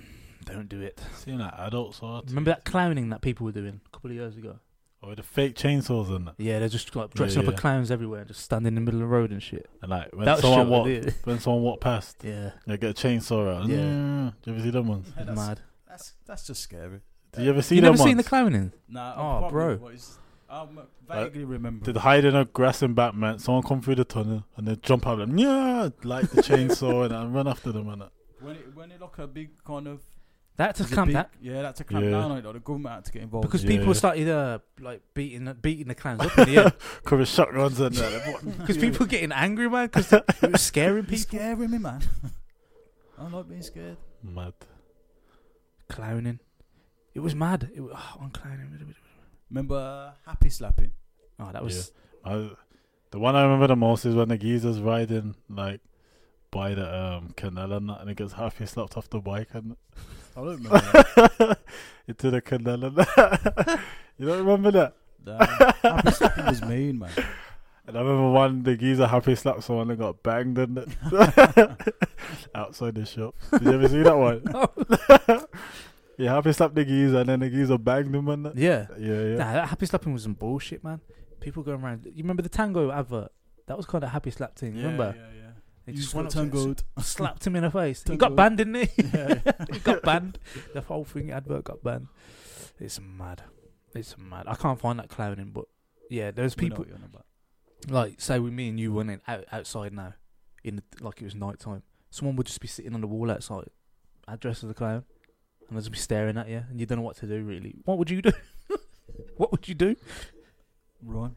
Speaker 4: Don't do it.
Speaker 5: Seeing that adult sort.
Speaker 4: Remember that clowning that people were doing a couple of years ago?
Speaker 5: Or with the fake chainsaws and that.
Speaker 4: Yeah, they're just like dressing
Speaker 5: Yeah,
Speaker 4: up
Speaker 5: yeah.
Speaker 4: as clowns everywhere, just standing in the middle of the road and shit.
Speaker 5: And like when
Speaker 4: That was
Speaker 5: someone
Speaker 4: shit,
Speaker 5: walk,
Speaker 4: yeah.
Speaker 5: when someone walk past,
Speaker 4: Yeah,
Speaker 5: they get a chainsaw out.
Speaker 4: Yeah.
Speaker 5: Mm, do you ever see them ones?
Speaker 3: Yeah, that's,
Speaker 4: mad.
Speaker 3: That's that's just scary.
Speaker 5: Did you ever see
Speaker 4: You
Speaker 5: them
Speaker 4: never seen the
Speaker 5: ones?
Speaker 4: clowning?
Speaker 3: Nah,
Speaker 4: Oh,
Speaker 3: probably
Speaker 4: bro.
Speaker 3: what is- I vaguely remember.
Speaker 5: Did hide in a grass in Batman. Someone come through the tunnel and then jump out and yeah, like the chainsaw and, and run after them and that.
Speaker 3: when it when it like a big kind of
Speaker 4: That's a
Speaker 3: was a
Speaker 4: clamp
Speaker 3: big-
Speaker 4: that
Speaker 3: yeah, that's a clamp
Speaker 5: Yeah.
Speaker 3: down on it. Like the government had to get involved.
Speaker 4: because
Speaker 5: Yeah,
Speaker 4: people
Speaker 5: yeah.
Speaker 4: started uh, like beating beating the clowns up in the air
Speaker 5: Cover shotguns and that.
Speaker 4: because people getting angry, man, because it was scaring
Speaker 3: It's
Speaker 4: people.
Speaker 3: scaring me, man. I like being scared.
Speaker 5: Mad.
Speaker 4: Clowning, it was mad. It was, oh, on clowning.
Speaker 3: Remember uh, happy slapping?
Speaker 4: Oh, that was
Speaker 5: I, the one I remember the most is when the geezer's riding like by the um, canal and that, and it gets halfway slapped off the bike and
Speaker 3: I don't remember. that.
Speaker 5: into the canal and that. You don't remember that?
Speaker 3: Nah, happy slapping was mean, man.
Speaker 5: And I remember one the geezer happy slapped someone and got banged in it outside the shop. Did you ever see that one? Yeah, happy slapped the geezer and then the geezer banged him and that.
Speaker 4: yeah.
Speaker 5: Yeah, yeah.
Speaker 4: Nah, that happy slapping was some bullshit, man. People going around. You remember the Tango advert? That was kind of happy slap thing. Remember?
Speaker 3: Yeah, yeah.
Speaker 4: They
Speaker 3: You
Speaker 4: just
Speaker 3: just
Speaker 4: went
Speaker 3: got
Speaker 4: up to him,
Speaker 3: tangoed.
Speaker 4: s- slapped him in the face. He
Speaker 3: Tangoed.
Speaker 4: got banned, didn't he?
Speaker 3: Yeah, yeah.
Speaker 4: He got banned. The whole thing advert got banned. It's mad. It's mad. I can't find that clowning, but yeah, there's
Speaker 3: We know
Speaker 4: people
Speaker 3: what you're on about.
Speaker 4: like say with me and you went in out, outside now, in the, like it was night time. Someone would just be sitting on the wall outside, dressed as a clown, and they'd just be staring at you, and you don't know what to do really. What would you do? What would you do?
Speaker 3: Run.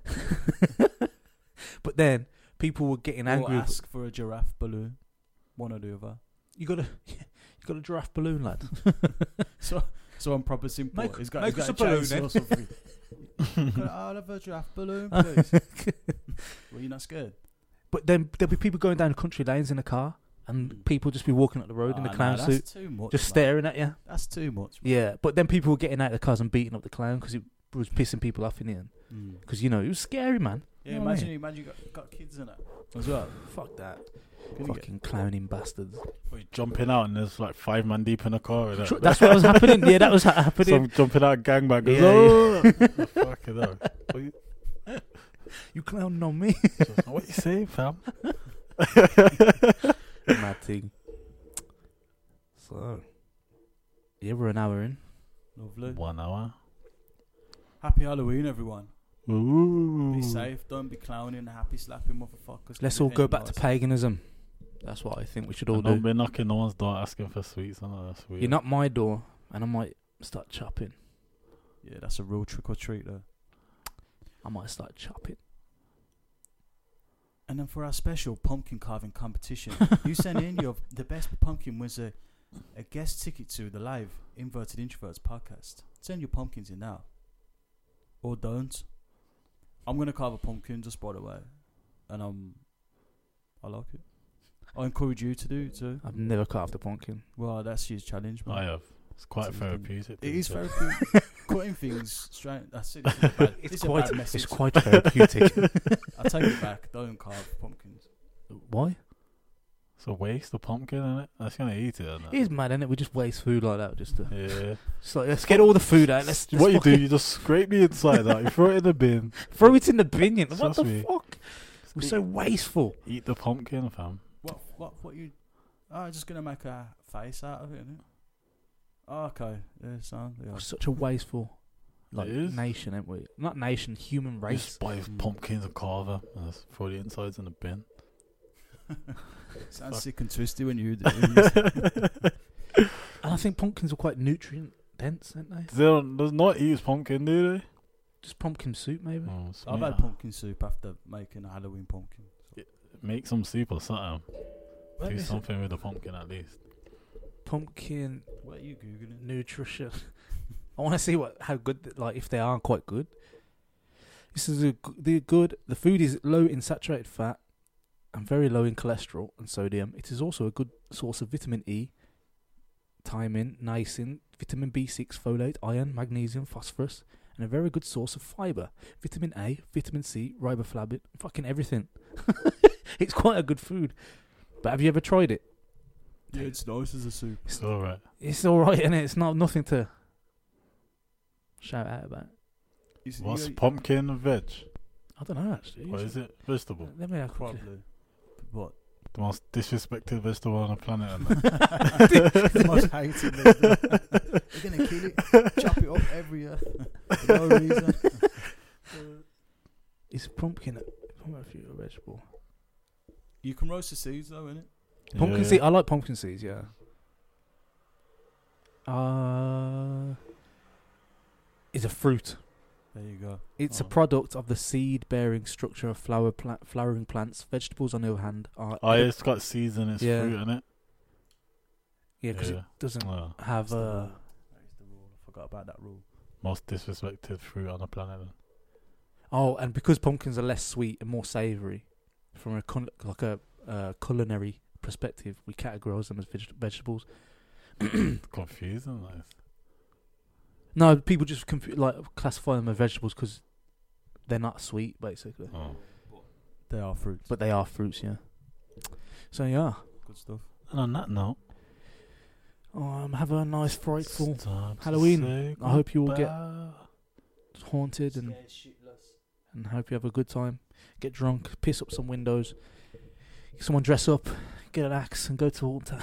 Speaker 4: But then people were getting
Speaker 3: Or
Speaker 4: angry.
Speaker 3: ask for a giraffe balloon. One or the other.
Speaker 4: You got a, you got a giraffe balloon, lad.
Speaker 3: So, so I'm proper simple.
Speaker 4: Make-
Speaker 3: he's got,
Speaker 4: make
Speaker 3: he's
Speaker 4: us
Speaker 3: got
Speaker 4: a balloon,
Speaker 3: chainsaw
Speaker 4: then.
Speaker 3: or something. Could I have a giraffe balloon, please? Well, you're not scared.
Speaker 4: But then there'll be people going down country lanes in a car, and
Speaker 3: Mm.
Speaker 4: people just be walking up the road in
Speaker 3: Ah,
Speaker 4: a clown
Speaker 3: nah,
Speaker 4: suit,
Speaker 3: That's too much.
Speaker 4: just
Speaker 3: man.
Speaker 4: staring at you.
Speaker 3: That's too much. Man.
Speaker 4: Yeah, but then people were getting out of the cars and beating up the clown because it was pissing people off in the end.
Speaker 3: Mm.
Speaker 4: Because you know it was scary, man.
Speaker 3: Yeah,
Speaker 4: You know what I
Speaker 3: imagine,
Speaker 4: mean?
Speaker 3: imagine you got, got kids in it as well.
Speaker 4: Fuck that.
Speaker 3: Gonna get-
Speaker 4: Fucking clowning bastards.
Speaker 5: Or you jumping out and there's like five man deep in a car. And that.
Speaker 4: That's what was happening. Yeah, that was ha- happening.
Speaker 5: Some jumping out gangbangers.
Speaker 4: Yeah,
Speaker 5: Oh, fuck it up. What you,
Speaker 4: You clowning on me?
Speaker 5: just, what you saying, fam?
Speaker 4: Mad thing. So, yeah, we're an hour in.
Speaker 3: Lovely.
Speaker 5: One hour.
Speaker 3: Happy Halloween, everyone.
Speaker 5: Ooh.
Speaker 3: Be safe. Don't be clowning. Happy slapping motherfuckers.
Speaker 4: Let's
Speaker 3: Be
Speaker 4: all go
Speaker 3: hating
Speaker 4: back to
Speaker 3: us.
Speaker 4: paganism. That's what I think we should all
Speaker 5: And don't
Speaker 4: do.
Speaker 5: be knocking no one's door asking for sweets. I know that's weird.
Speaker 4: You're not my door, and I might start chopping.
Speaker 3: Yeah, that's a real trick or treat, though.
Speaker 4: I might start chopping.
Speaker 3: And then for our special pumpkin carving competition, you send in your the best pumpkin wins a, a guest ticket to the live Inverted Introverts podcast. Send your pumpkins in now. Or don't. I'm going to carve a pumpkin, just by the way. And um, I like it. I encourage you to do it too.
Speaker 4: I've never carved a pumpkin.
Speaker 3: Well, that's his challenge, man.
Speaker 5: I have. It's quite
Speaker 3: It's
Speaker 5: therapeutic.
Speaker 3: It is
Speaker 5: isn't it?
Speaker 3: therapeutic. Cutting things straight. That's it. This is a bad,
Speaker 4: It's
Speaker 3: this is a
Speaker 4: quite,
Speaker 3: bad message.
Speaker 4: it's quite therapeutic.
Speaker 3: I take it back. Don't carve pumpkins.
Speaker 4: Why?
Speaker 5: It's a waste of pumpkin, isn't it? That's gonna eat it, isn't
Speaker 4: It is mad, isn't it? We just waste food like that. Just to,
Speaker 5: Yeah.
Speaker 4: just like, let's get all the food out. Let's, let's
Speaker 5: What you do,
Speaker 4: fucking
Speaker 5: you just scrape the inside out, you throw it in the bin,
Speaker 4: throw it in the bin. What
Speaker 5: Trust
Speaker 4: the
Speaker 5: me.
Speaker 4: fuck? We're so wasteful.
Speaker 5: eat the pumpkin, fam.
Speaker 3: What? What? What you? Oh, I'm just gonna make a face out of it, innit? Oh, okay. Yeah, sound. Yeah.
Speaker 4: We're such a wasteful like
Speaker 5: It is.
Speaker 4: nation, ain't we? Not nation, human
Speaker 5: You
Speaker 4: race.
Speaker 5: just buy
Speaker 3: Mm.
Speaker 5: pumpkins and carve them and just throw the insides in the bin.
Speaker 3: Sounds sick and twisty when you do it.
Speaker 4: And I think pumpkins are quite nutrient dense, aren't they?
Speaker 5: They don't, does not use pumpkin, do they?
Speaker 4: Just pumpkin soup, maybe.
Speaker 5: Oh, it's
Speaker 3: I've
Speaker 5: me-
Speaker 3: had pumpkin soup after making a Halloween pumpkin.
Speaker 5: Make some soup or something.
Speaker 4: Let
Speaker 5: Do
Speaker 4: me see.
Speaker 5: something with the pumpkin at least.
Speaker 4: Pumpkin
Speaker 3: What are you googling?
Speaker 4: nutrition. I want to see what how good, th- like if they are quite good. This is a g- the good. The food is low in saturated fat and very low in cholesterol and sodium. It is also a good source of vitamin E, thiamine, niacin, vitamin B six, folate, iron, magnesium, phosphorus, and a very good source of fiber, vitamin A, vitamin C, riboflavin, fucking everything. It's quite a good food. But have you ever tried it?
Speaker 3: Yeah, it's nice as a soup.
Speaker 5: It's all right.
Speaker 4: It's all right, and it's not nothing to shout out about.
Speaker 3: You see-
Speaker 5: What's
Speaker 3: you-
Speaker 5: pumpkin and veg?
Speaker 4: I don't know actually.
Speaker 5: What is it? Vegetable.
Speaker 4: Let me have a quick-
Speaker 3: Probably. What?
Speaker 5: The most disrespected vegetable on the planet. And
Speaker 3: The most hated vegetable. They're gonna kill it, chop it up every year for no reason.
Speaker 4: It's pumpkin. Pumpkin fruit or vegetable.
Speaker 3: You can roast the seeds though, innit?
Speaker 4: Pumpkin
Speaker 5: Yeah.
Speaker 4: seed. I like pumpkin seeds. Yeah. Uh, it's a fruit.
Speaker 3: There you go.
Speaker 4: It's a
Speaker 3: Oh.
Speaker 4: product of the seed-bearing structure of flower pla- flowering plants. Vegetables, on the other hand, are
Speaker 5: Oh, yeah, it's got seeds in its
Speaker 4: Yeah.
Speaker 5: fruit, innit?
Speaker 4: yeah, because
Speaker 5: Yeah.
Speaker 4: it doesn't
Speaker 5: Oh,
Speaker 4: have
Speaker 3: That's the
Speaker 4: a.
Speaker 3: rule. That is the rule. I forgot about that rule.
Speaker 5: most disrespected fruit on the planet.
Speaker 4: Oh, and because pumpkins are less sweet and more savoury, from a cul- like a uh, culinary perspective, we categorise them as veg- vegetables.
Speaker 5: Confusing, like.
Speaker 4: No, people just confu- like classify them as vegetables because they're not sweet, basically,
Speaker 5: Oh.
Speaker 3: They are fruits.
Speaker 4: but they are fruits. Yeah. So yeah,
Speaker 3: Good stuff.
Speaker 5: And on that note,
Speaker 4: um, have a nice frightful
Speaker 5: it's time to
Speaker 4: Halloween.
Speaker 5: say
Speaker 4: I hope you all get
Speaker 5: goodbye.
Speaker 4: haunted and and hope you have a good time. Get drunk, piss up some windows. Someone dress up, get an axe, and go to Alton.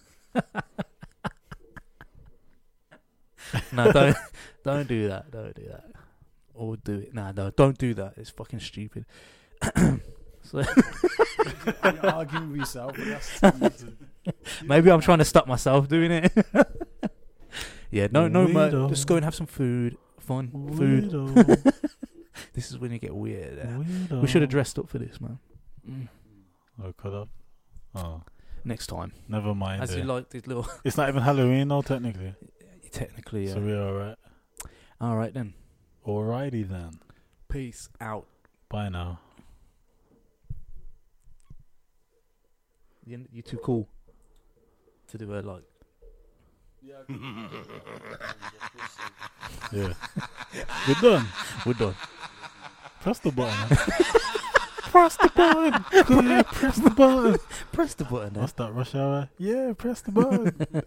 Speaker 4: No, don't don't do that. Don't do that. Or do it. Nah, no, don't do that. It's fucking stupid. So
Speaker 3: You're arguing with yourself. But that's stupid.
Speaker 4: maybe I'm trying to stop myself doing it. Yeah, no, no, mate.
Speaker 5: Weirdo.
Speaker 4: Just go and have some food, fun food.
Speaker 5: Weirdo.
Speaker 4: This is when you get weird. uh.
Speaker 5: Weirdo.
Speaker 4: We should have dressed up for this, man. Mm.
Speaker 5: I could have. Oh,
Speaker 4: Next time,
Speaker 5: never mind.
Speaker 4: as
Speaker 5: it.
Speaker 4: you like these little.
Speaker 5: It's not even Halloween, though, technically.
Speaker 4: Technically, yeah.
Speaker 5: So we're alright.
Speaker 4: All right then.
Speaker 5: Alrighty then.
Speaker 4: Peace out.
Speaker 5: Bye now.
Speaker 4: You you too cool to do a like.
Speaker 5: Yeah. We're done.
Speaker 4: We're done.
Speaker 5: Press the button. Press the button. Yeah, press the button.
Speaker 4: Press the button.
Speaker 5: What's that, rush hour? Yeah, press the button.